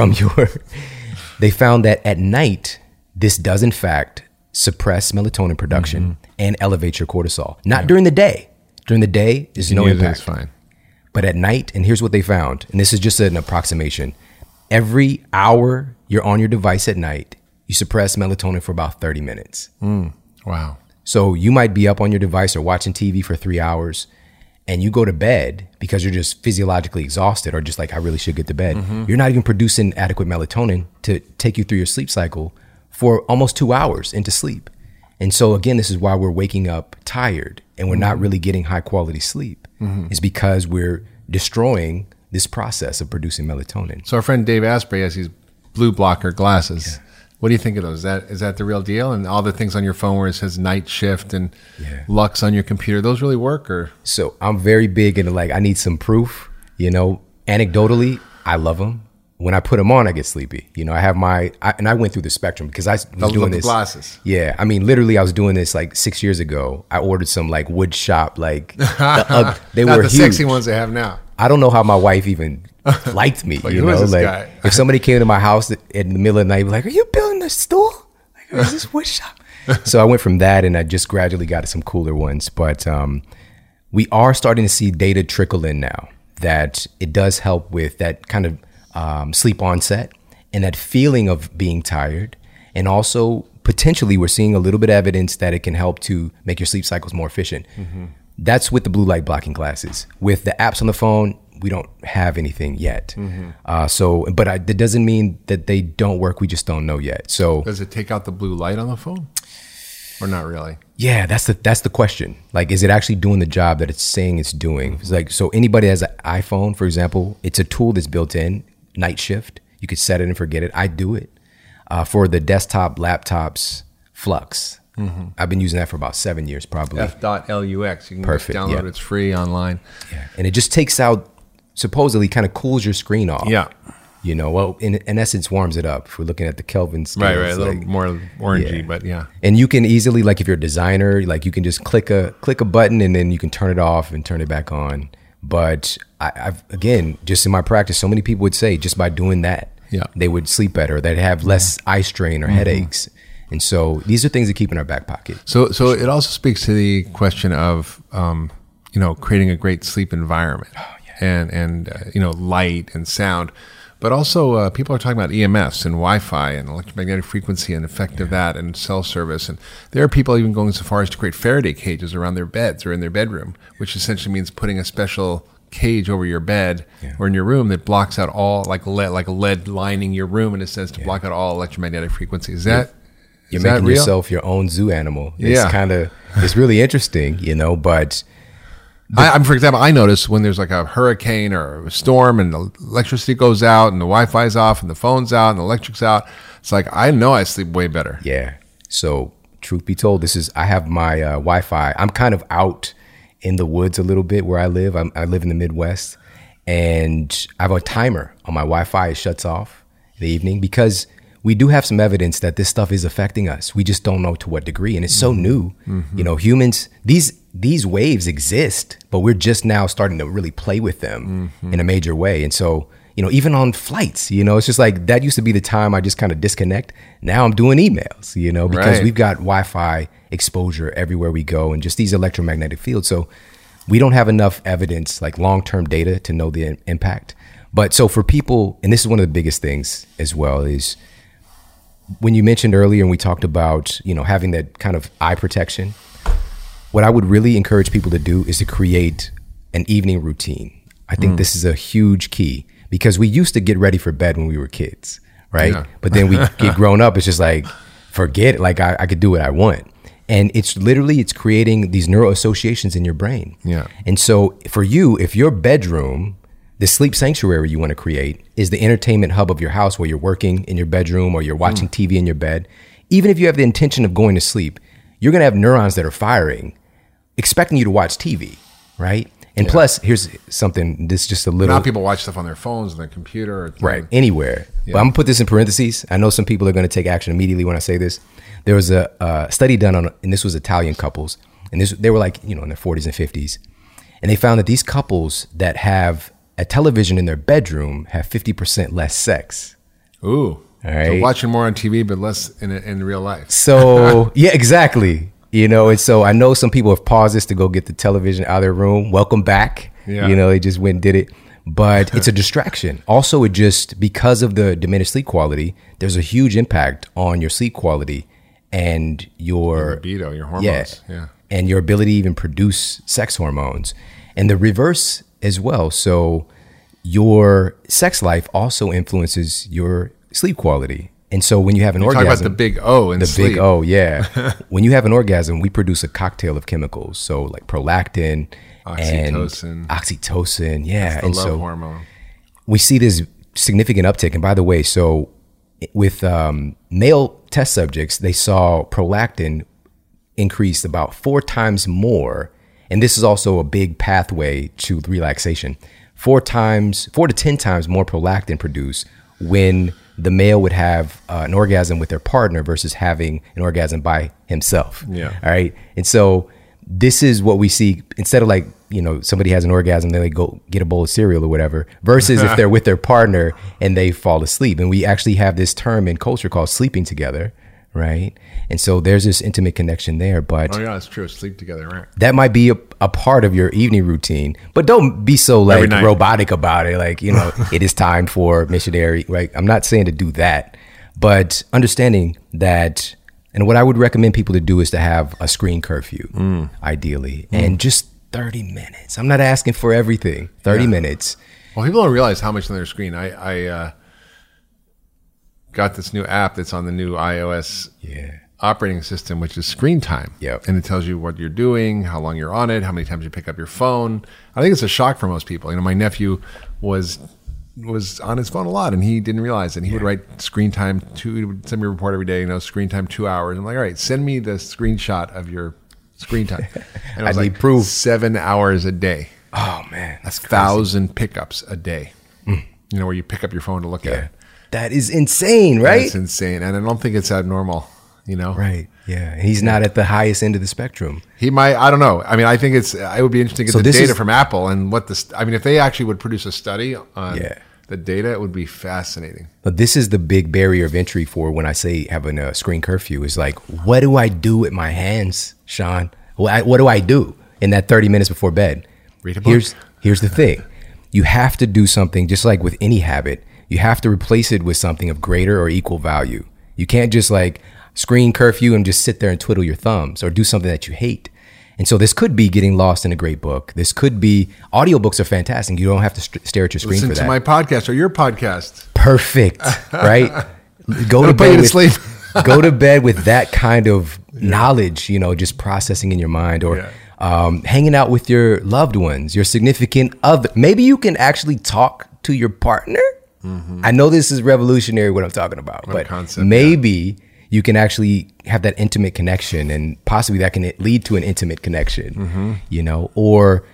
they found that at night, this does in fact suppress melatonin production and elevate your cortisol. Not during the day. During the day, there's no impact. That's fine. But at night, and here's what they found, and this is just an approximation. Every hour you're on your device at night, you suppress melatonin for about 30 minutes. Wow. So you might be up on your device or watching TV for 3 hours, and you go to bed because you're just physiologically exhausted or just like, I really should get to bed. You're not even producing adequate melatonin to take you through your sleep cycle for almost 2 hours into sleep. And so again, this is why we're waking up tired and we're not really getting high quality sleep. It's because we're destroying this process of producing melatonin. So our friend Dave Asprey has these blue blocker glasses. Yeah. What do you think of those? Is that the real deal? And all the things on your phone where it says night shift and Lux on your computer, those really work? Or so I'm very big into I need some proof. Anecdotally, I love them. When I put them on, I get sleepy. I have and I went through the spectrum because I was doing this. Glasses. Yeah, I mean, literally, I was doing this 6 years ago. I ordered some wood shop they Not were the huge. sexy ones they have now. I don't know how my wife even liked me. Who is this guy? If somebody came to my house in the middle of the night, are you building a store? Is this wood shop? So I went from that, and I just gradually got to some cooler ones. But we are starting to see data trickle in now that it does help with that kind of sleep onset and that feeling of being tired. And also potentially we're seeing a little bit of evidence that it can help to make your sleep cycles more efficient. That's with the blue light blocking glasses. With the apps on the phone, we don't have anything yet. But that doesn't mean that they don't work. We just don't know yet. So does it take out the blue light on the phone or not really? Yeah, that's the question. Is it actually doing the job that it's saying it's doing? It's so anybody has an iPhone, for example, it's a tool that's built in, night shift. You could set it and forget it. I do it. For the desktop laptops, Flux. I've been using that for about 7 years, probably. F.lux. You can Perfect, just download it. It's free online. Yeah. And it just takes out, supposedly kind of cools your screen off. Yeah. Well, in essence, warms it up. If we're looking at the Kelvin scale. Right. A little more orangey, but yeah. And you can easily, if you're a designer, you can just click a button and then you can turn it off and turn it back on. But I've, again, just in my practice, so many people would say just by doing that, they would sleep better. They'd have less eye strain or headaches. And so these are things that keep in our back pocket. So it also speaks to the question of, creating a great sleep environment and light and sound. But also people are talking about EMFs and Wi-Fi and electromagnetic frequency and effect of that and cell service. And there are people even going so far as to create Faraday cages around their beds or in their bedroom, which essentially means putting a special cage over your bed or in your room that blocks out all, like a lead lining your room in a sense to block out all electromagnetic frequencies. You're making yourself your own zoo animal. It's really interesting, but for example, I notice when there's a hurricane or a storm and the electricity goes out and the Wi-Fi's off and the phone's out and the electric's out, it's I know I sleep way better. Yeah. So truth be told, I have my Wi-Fi. I'm kind of out in the woods a little bit where I live. I live in the Midwest, and I have a timer on my Wi-Fi. It shuts off in the evening because we do have some evidence that this stuff is affecting us. We just don't know to what degree. And it's so new. Humans, these waves exist, but we're just now starting to really play with them in a major way. And so, even on flights, it's just that used to be the time I just kind of disconnect. Now I'm doing emails, because we've got Wi-Fi exposure everywhere we go and just these electromagnetic fields. So we don't have enough evidence, long-term data to know the impact. But so for people, and this is one of the biggest things as well, is when you mentioned earlier and we talked about, having that kind of eye protection, what I would really encourage people to do is to create an evening routine. I think this is a huge key because we used to get ready for bed when we were kids, right? Yeah. But then we get grown up. It's just forget it. I could do what I want. And it's creating these neural associations in your brain. Yeah. And so for you, if your bedroom, the sleep sanctuary you want to create is the entertainment hub of your house where you're working in your bedroom or you're watching TV in your bed, even if you have the intention of going to sleep, you're going to have neurons that are firing, expecting you to watch TV, right? And plus, here's something, this is just a little... Now people watch stuff on their phones, on their computer. Right, anywhere. Yeah. But I'm going to put this in parentheses. I know some people are going to take action immediately when I say this. There was a study done on, and this was Italian couples, and they were in their 40s and 50s. And they found that these couples that have a television in their bedroom have 50% less sex. Ooh. All right. So watching more on TV, but less in real life. So, yeah, exactly. And so I know some people have paused this to go get the television out of their room. Welcome back. Yeah. They just went and did it. But it's a distraction. Also, because of the diminished sleep quality, there's a huge impact on your sleep quality and your libido, your hormones. Yeah. And your ability to even produce sex hormones. And the reverse as well. So your sex life also influences your sleep quality. And so when you have an Talk orgasm, about the big O in the sleep. big O, yeah. When you have an orgasm, we produce a cocktail of chemicals. So like prolactin Oxytocin. and oxytocin. Yeah. The And love so hormone. we see this significant uptick. And by the way, so with male test subjects, they saw prolactin increase about 4 times more. And this is also a big pathway to relaxation. 4 to 10 times more prolactin produced when the male would have an orgasm with their partner versus having an orgasm by himself. Yeah. All right. And so this is what we see instead of like, you know, somebody has an orgasm, they like go get a bowl of cereal or whatever, versus if they're with their partner and they fall asleep. And we actually have this term in culture called sleeping together. Right. And so there's this intimate connection there. But Oh, yeah, that's true. Sleep together, right? that might be a part of your evening routine, but don't be so Every like night. robotic about it. Like, you know, it is time for missionary, right? I'm not saying to do that, but understanding that, and what I would recommend people to do is to have a screen curfew, ideally, and just 30 minutes. I'm not asking for everything, 30 minutes. Well, people don't realize how much on their screen. I got this new app that's on the new iOS Yeah. operating system, which is Screen Time. Yep. And it tells you what you're doing, how long you're on it, how many times you pick up your phone. I think it's a shock for most people. You know, my nephew was on his phone a lot, and he didn't realize it. He would write screen time he would send me a report every day, you know, screen time 2 hours. I'm like, all right, send me the screenshot of your screen time. And it was I like need proof. 7 hours a day. Oh man, that's 1,000 pickups a day. You know, where you pick up your phone to look at it. that is insane, right? It's insane. And I don't think it's abnormal, you know? Right. Yeah. And he's not at the highest end of the spectrum. He might, I don't know. I mean, I think it would be interesting to get So the this data is- from Apple and I mean, if they actually would produce a study on Yeah. the data, it would be fascinating. But this is the big barrier of entry for when I say having a screen curfew is like, what do I do with my hands, Sean? What do I do in that 30 minutes before bed? Read a book. Here's the thing. You have to do something just like with any habit. You have to replace it with something of greater or equal value. You can't just like screen curfew and just sit there and twiddle your thumbs or do something that you hate. And so this could be getting lost in a great book. This could be audiobooks are fantastic. You don't have to stare at your screen Listen for to that. my podcast or your podcast. Perfect, right? Go to It'll put you bed to with sleep. go to bed with that kind of knowledge, you know, just processing in your mind or hanging out with your loved ones, your significant other. Maybe you can actually talk to your partner. I know this is revolutionary what I'm talking about, What a but concept, maybe you can actually have that intimate connection and possibly that can lead to an intimate connection, you know, or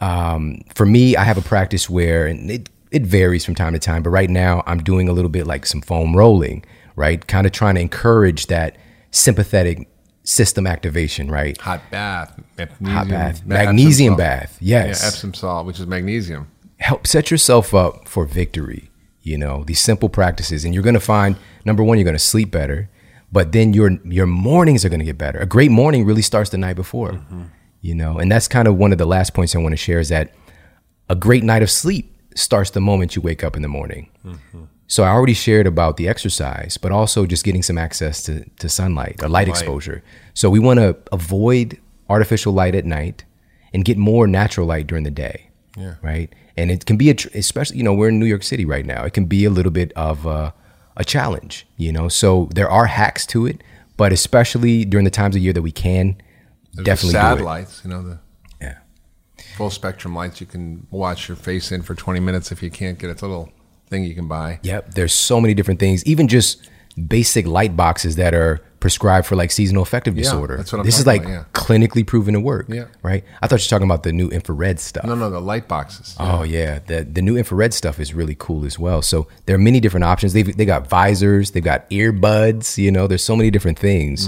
for me, I have a practice where, and it varies from time to time, but right now I'm doing a little bit like some foam rolling, right? Kind of trying to encourage that sympathetic system activation, right? Hot bath. Hot bath, Epsom magnesium salt. bath. Yeah, Yes. Epsom salt, which is magnesium. Help set yourself up for victory. You know, these simple practices, and you're going to find, number one, you're going to sleep better, but then your mornings are going to get better. A great morning really starts the night before, you know, and that's kind of one of the last points I want to share is that a great night of sleep starts the moment you wake up in the morning. So I already shared about the exercise, but also just getting some access to sunlight or light exposure. So we want to avoid artificial light at night and get more natural light during the day. Yeah. Right. And it can be, especially, you know, we're in New York City right now. It can be a little bit of a challenge, you know. So there are hacks to it, but especially during the times of year that we can, There's definitely the sad do it. lights, you know, the Yeah. full spectrum lights. You can watch your face in for 20 minutes if you can't get a little thing you can buy. Yep. There's so many different things, even just basic light boxes that are prescribed for like seasonal affective disorder. that's what I'm This is talking like about, clinically proven to work. Yeah. Right. I thought you were talking about the new infrared stuff. No, the light boxes. Oh yeah, the new infrared stuff is really cool as well. So there are many different options. They got visors, they've got earbuds. You know, there's so many different things.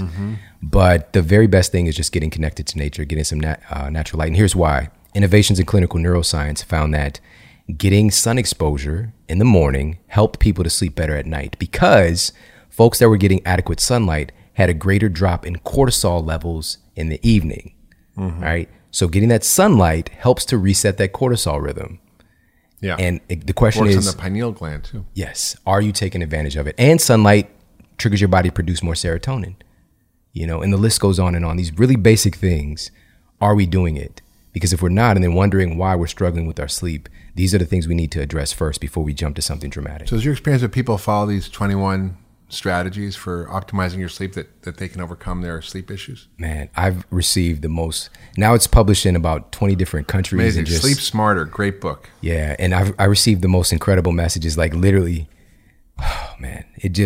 But the very best thing is just getting connected to nature, getting some natural light. And here's why: innovations in clinical neuroscience found that getting sun exposure in the morning helped people to sleep better at night because folks that were getting adequate sunlight had a greater drop in cortisol levels in the evening. Right. So getting that sunlight helps to reset that cortisol rhythm. Yeah. And the question Works is, on the pineal gland too. yes, are you taking advantage of it? And sunlight triggers your body to produce more serotonin, you know, and the list goes on and on. These really basic things, are we doing it? Because if we're not, and then wondering why we're struggling with our sleep, these are the things we need to address first before we jump to something dramatic. So is your experience with people follow these 21 strategies for optimizing your sleep that they can overcome their sleep issues? Man, I've received the most. Now it's published in about 20 different countries. Amazing. And just, Sleep Smarter, great book. Yeah, and I received the most incredible messages. Like literally, oh man,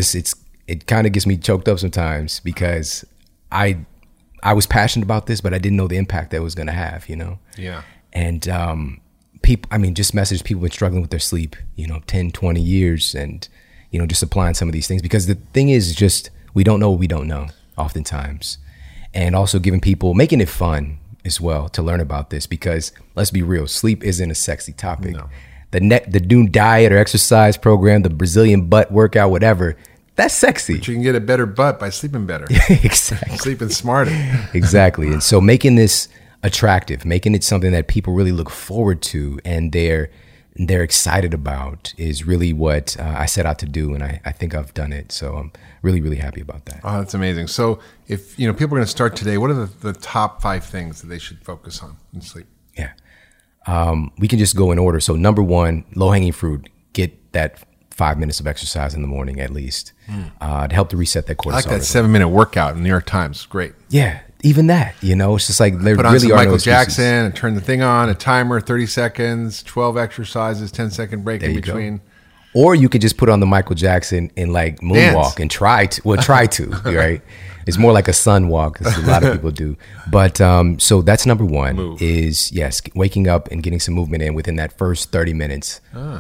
it kind of gets me choked up sometimes because I was passionate about this, but I didn't know the impact that it was going to have. Yeah. And people, I mean, just message people been struggling with their sleep, 10, 20 years, and just applying some of these things, because the thing is just, we don't know what we don't know oftentimes. And also making it fun as well to learn about this, because let's be real, sleep isn't a sexy topic. No. The new diet or exercise program, the Brazilian butt workout, whatever, that's sexy. But you can get a better butt by sleeping better. Exactly. Sleeping smarter. Exactly. And so making this attractive, making it something that people really look forward to and they're excited about is really what I set out to do, and I think I've done it. So I'm really, really happy about that. Oh, that's amazing. So if people are going to start today, what are the top 5 things that they should focus on in sleep? Yeah, we can just go in order. So number 1, low-hanging fruit, get that 5 minutes of exercise in the morning at least to help to reset that cortisol. I like that 7-minute workout in the New York Times. Great. Yeah. Even that, it's just like there put on really some are Michael no Jackson and turn the thing on, a timer, 30 seconds, 12 exercises, 10-second break in between. Go. Or you could just put on the Michael Jackson and like moonwalk and try to, right? It's more like a sun walk, as a lot of people do. But so that's number 1 is, yes, waking up and getting some movement in within that first 30 minutes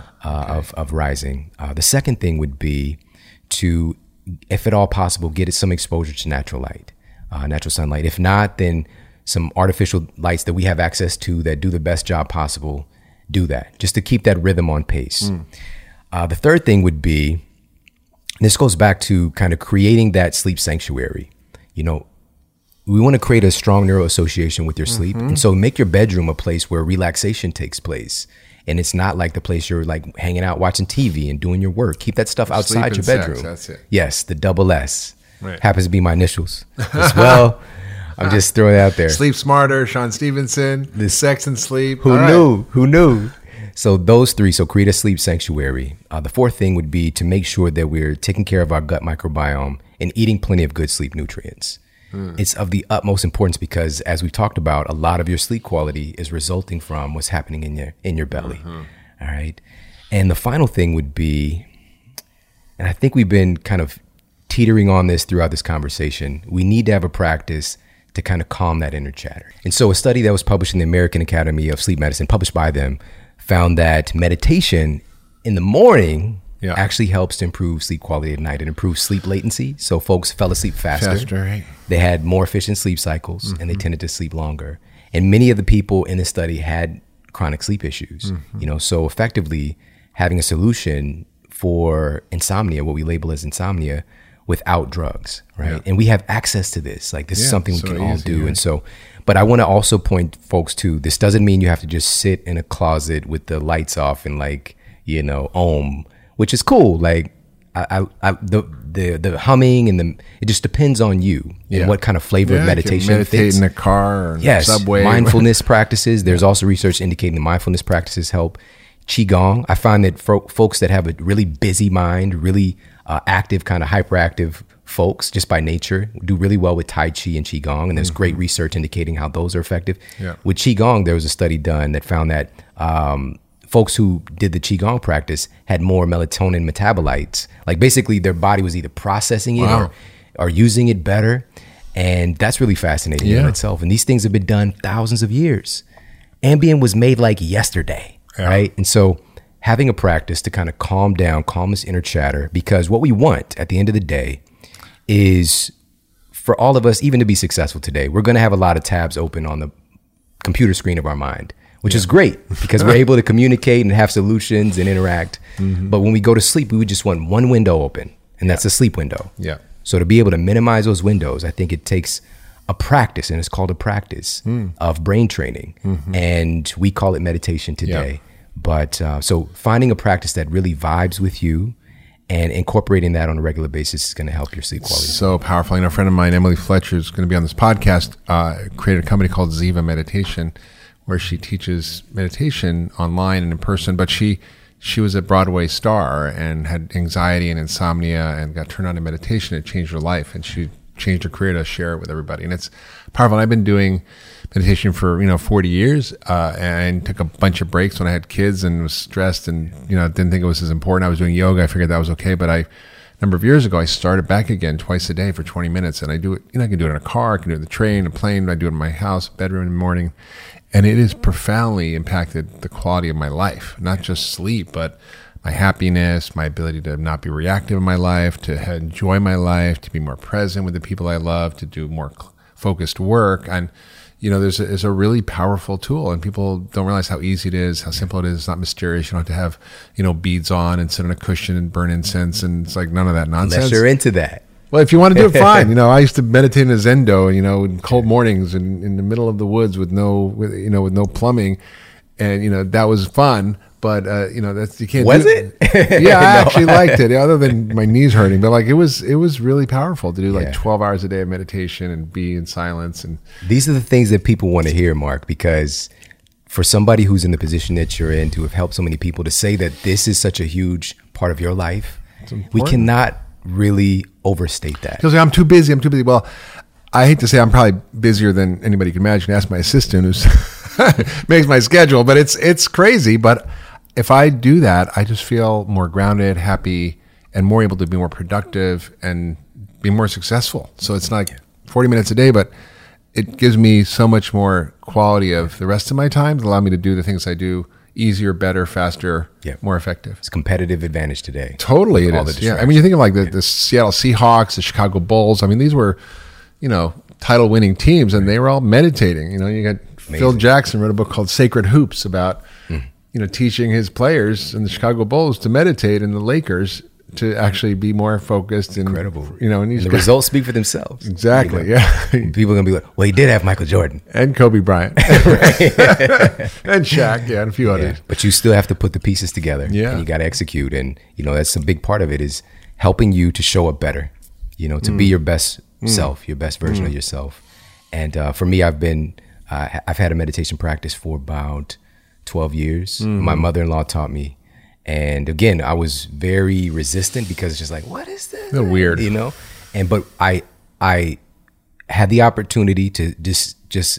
of rising. The second thing would be to, if at all possible, get some exposure to natural light. Natural sunlight. If not, then some artificial lights that we have access to that do the best job possible, do that, just to keep that rhythm on pace. The third thing would be, this goes back to kind of creating that sleep sanctuary. We want to create a strong neuro association with your sleep. And so make your bedroom a place where relaxation takes place. And it's not like the place you're like hanging out, watching TV and doing your work. Keep that stuff outside your bedroom. Sex, that's it. Yes, the double S. Right. Happens to be my initials as well. I'm just throwing it out there. Sleep Smarter, Sean Stevenson, the Sex and Sleep. Who knew? So those 3, so create a sleep sanctuary. The 4th thing would be to make sure that we're taking care of our gut microbiome and eating plenty of good sleep nutrients. It's of the utmost importance because, as we've talked about, a lot of your sleep quality is resulting from what's happening in your belly. All right. And the final thing would be, and I think we've been kind of teetering on this throughout this conversation, we need to have a practice to kind of calm that inner chatter. And so a study that was published in the American Academy of Sleep Medicine, published by them, found that meditation in the morning actually helps to improve sleep quality at night and improve sleep latency. So folks fell asleep faster. Right? They had more efficient sleep cycles and they tended to sleep longer. And many of the people in the study had chronic sleep issues. So effectively having a solution for insomnia, what we label as insomnia, without drugs, right? And we have access to this. Like this is something we can all do. Yeah. And so, but I want to also point folks to, this doesn't mean you have to just sit in a closet with the lights off and like, Om, which is cool. Like the humming and it just depends on you and what kind of flavor of meditation. You can meditate in a car or subway. Mindfulness practices. There's also research indicating the mindfulness practices help. Qigong. I find that folks that have a really busy mind, really active, kind of hyperactive folks just by nature do really well with Tai Chi and Qigong. And there's great research indicating how those are effective. Yeah. With Qigong, there was a study done that found that folks who did the Qigong practice had more melatonin metabolites. Like basically their body was either processing it or using it better. And that's really fascinating in itself. And these things have been done thousands of years. Ambien was made like yesterday. Right. And so having a practice to kind of calm this inner chatter, because what we want at the end of the day is for all of us, even to be successful today, we're going to have a lot of tabs open on the computer screen of our mind, which is great because we're able to communicate and have solutions and interact. But when we go to sleep, we would just want one window open, and that's the sleep window. Yeah. So to be able to minimize those windows, I think it takes a practice, and it's called a practice of brain training. And we call it meditation today. But so finding a practice that really vibes with you and incorporating that on a regular basis is going to help your sleep quality. So powerful. You know, a friend of mine, Emily Fletcher, is going to be on this podcast, created a company called Ziva Meditation, where she teaches meditation online and in person. But she she was a Broadway star and had anxiety and insomnia and got turned on to meditation. It changed her life, and she changed her career to share it with everybody. And it's powerful. And I've been doing meditation for 40 years, and took a bunch of breaks when I had kids and was stressed and didn't think it was as important. I was doing yoga. I figured that was okay, but a number of years ago, I started back again twice a day for 20 minutes, and I do it. I can do it in a car, I can do it in the train, a plane. I do it in my house, bedroom in the morning. And it has profoundly impacted the quality of my life, not just sleep, but my happiness, my ability to not be reactive in my life, to enjoy my life, to be more present with the people I love, to do more focused work. And, there's a really powerful tool, and people don't realize how easy it is, how simple it is. It's not mysterious. You don't have to have, beads on and sit on a cushion and burn incense. And it's like none of that nonsense. Unless you're into that. Well, if you want to do it, fine. I used to meditate in a Zendo, in cold mornings and in the middle of the woods with no plumbing, and that was fun. But that's you can't. Was it? Yeah, I actually liked it. Other than my knees hurting, but it was really powerful to do 12 hours a day of meditation and be in silence. And these are the things that people want to hear, Mark, because for somebody who's in the position that you're in, to have helped so many people, to say that this is such a huge part of your life, we cannot really overstate that. Because I'm too busy. Well, I hate to say I'm probably busier than anybody can imagine. Ask my assistant, who's makes my schedule, but it's crazy. But if I do that, I just feel more grounded, happy, and more able to be more productive and be more successful. So it's not 40 minutes a day, but it gives me so much more quality of the rest of my time to allow me to do the things I do easier, better, faster, more effective. It's competitive advantage today. Totally it is. Yeah. I mean, you think of the Seattle Seahawks, the Chicago Bulls. I mean, these were, title winning teams, and they were all meditating. You got Amazing. Phil Jackson wrote a book called Sacred Hoops about, teaching his players in the Chicago Bulls to meditate, and the Lakers to actually be more focused. And, incredible. And the results speak for themselves. Exactly. Yeah. People are going to be like, well, he did have Michael Jordan. And Kobe Bryant. And Shaq, and a few others. But you still have to put the pieces together. Yeah. And you got to execute. And, that's a big part of it, is helping you to show up better, to be your best self, your best version of yourself. And for me, I've had a meditation practice for about 12 years. My mother-in-law taught me. And again, I was very resistant because it's just like, what is this? Weird. But I had the opportunity to just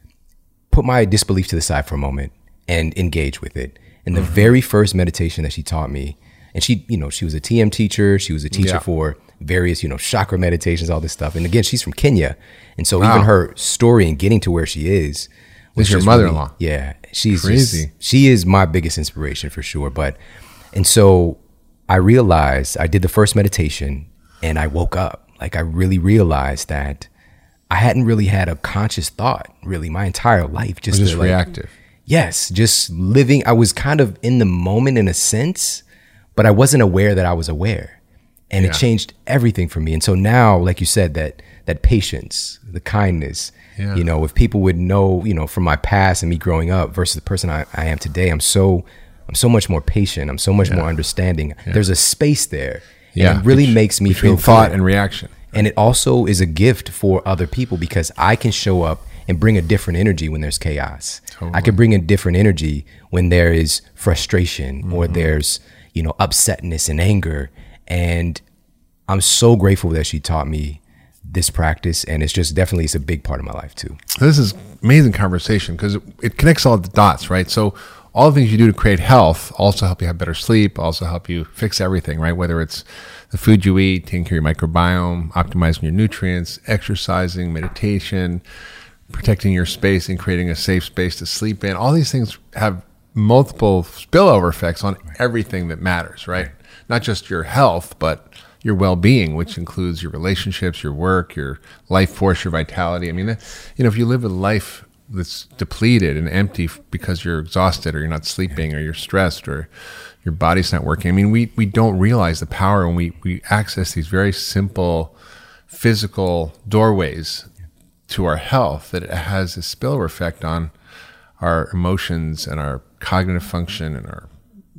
put my disbelief to the side for a moment and engage with it. And the very first meditation that she taught me, and she was a TM teacher. She was a teacher for various, chakra meditations, all this stuff. And again, she's from Kenya. And so even her story and getting to where she is was your mother-in-law. Really, she's crazy. She is my biggest inspiration for sure. And so I realized, I did the first meditation and I woke up. I really realized that I hadn't really had a conscious thought really my entire life. Just reactive. Yes, just living. I was kind of in the moment in a sense, but I wasn't aware that I was aware. And it changed everything for me. And so now, like you said, that patience, the kindness, if people would know, from my past and me growing up versus the person I am today, I'm so much more patient. I'm so much more understanding. There's a space there. And it really makes me feel thought and reaction. And it also is a gift for other people because I can show up and bring a different energy when there's chaos. Totally. I can bring a different energy when there is frustration or there's, upsetness and anger. And I'm so grateful that she taught me this practice, and it's a big part of my life too. This is amazing conversation because it connects all the dots, right? So all the things you do to create health also help you have better sleep, also help you fix everything, right? Whether it's the food you eat, taking care of your microbiome, optimizing your nutrients, exercising, meditation, protecting your space and creating a safe space to sleep in. All these things have multiple spillover effects on everything that matters, right? Not just your health, but your well-being, which includes your relationships, your work, your life force, your vitality. I mean, if you live a life that's depleted and empty because you're exhausted or you're not sleeping or you're stressed or your body's not working, I mean, we don't realize the power when we access these very simple physical doorways to our health, that it has a spillover effect on our emotions and our cognitive function and our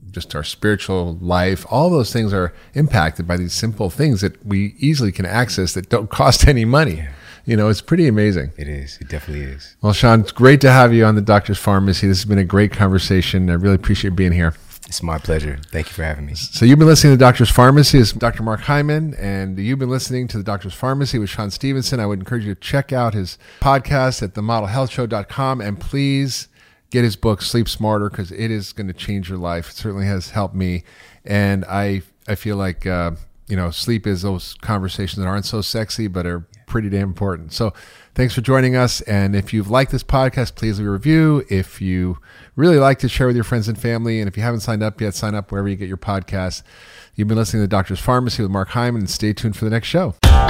spiritual life. All those things are impacted by these simple things that we easily can access that don't cost any money. It's pretty amazing. It is. It definitely is. Well, Sean, it's great to have you on the Doctor's Pharmacy. This has been a great conversation. I really appreciate being here. It's my pleasure. Thank you for having me. So you've been listening to Doctor's Pharmacy. It's Dr. Mark Hyman, and you've been listening to the Doctor's Pharmacy with Shawn Stevenson. I would encourage you to check out his podcast at themodelhealthshow.com, and please get his book, Sleep Smarter, because it is going to change your life. It certainly has helped me, and I feel like sleep is those conversations that aren't so sexy but are pretty damn important. So thanks for joining us, and if you've liked this podcast, please leave a review. If you really like to share with your friends and family, and if you haven't signed up yet, sign up wherever you get your podcasts. You've been listening to the Doctor's Pharmacy with Mark Hyman, and stay tuned for the next show.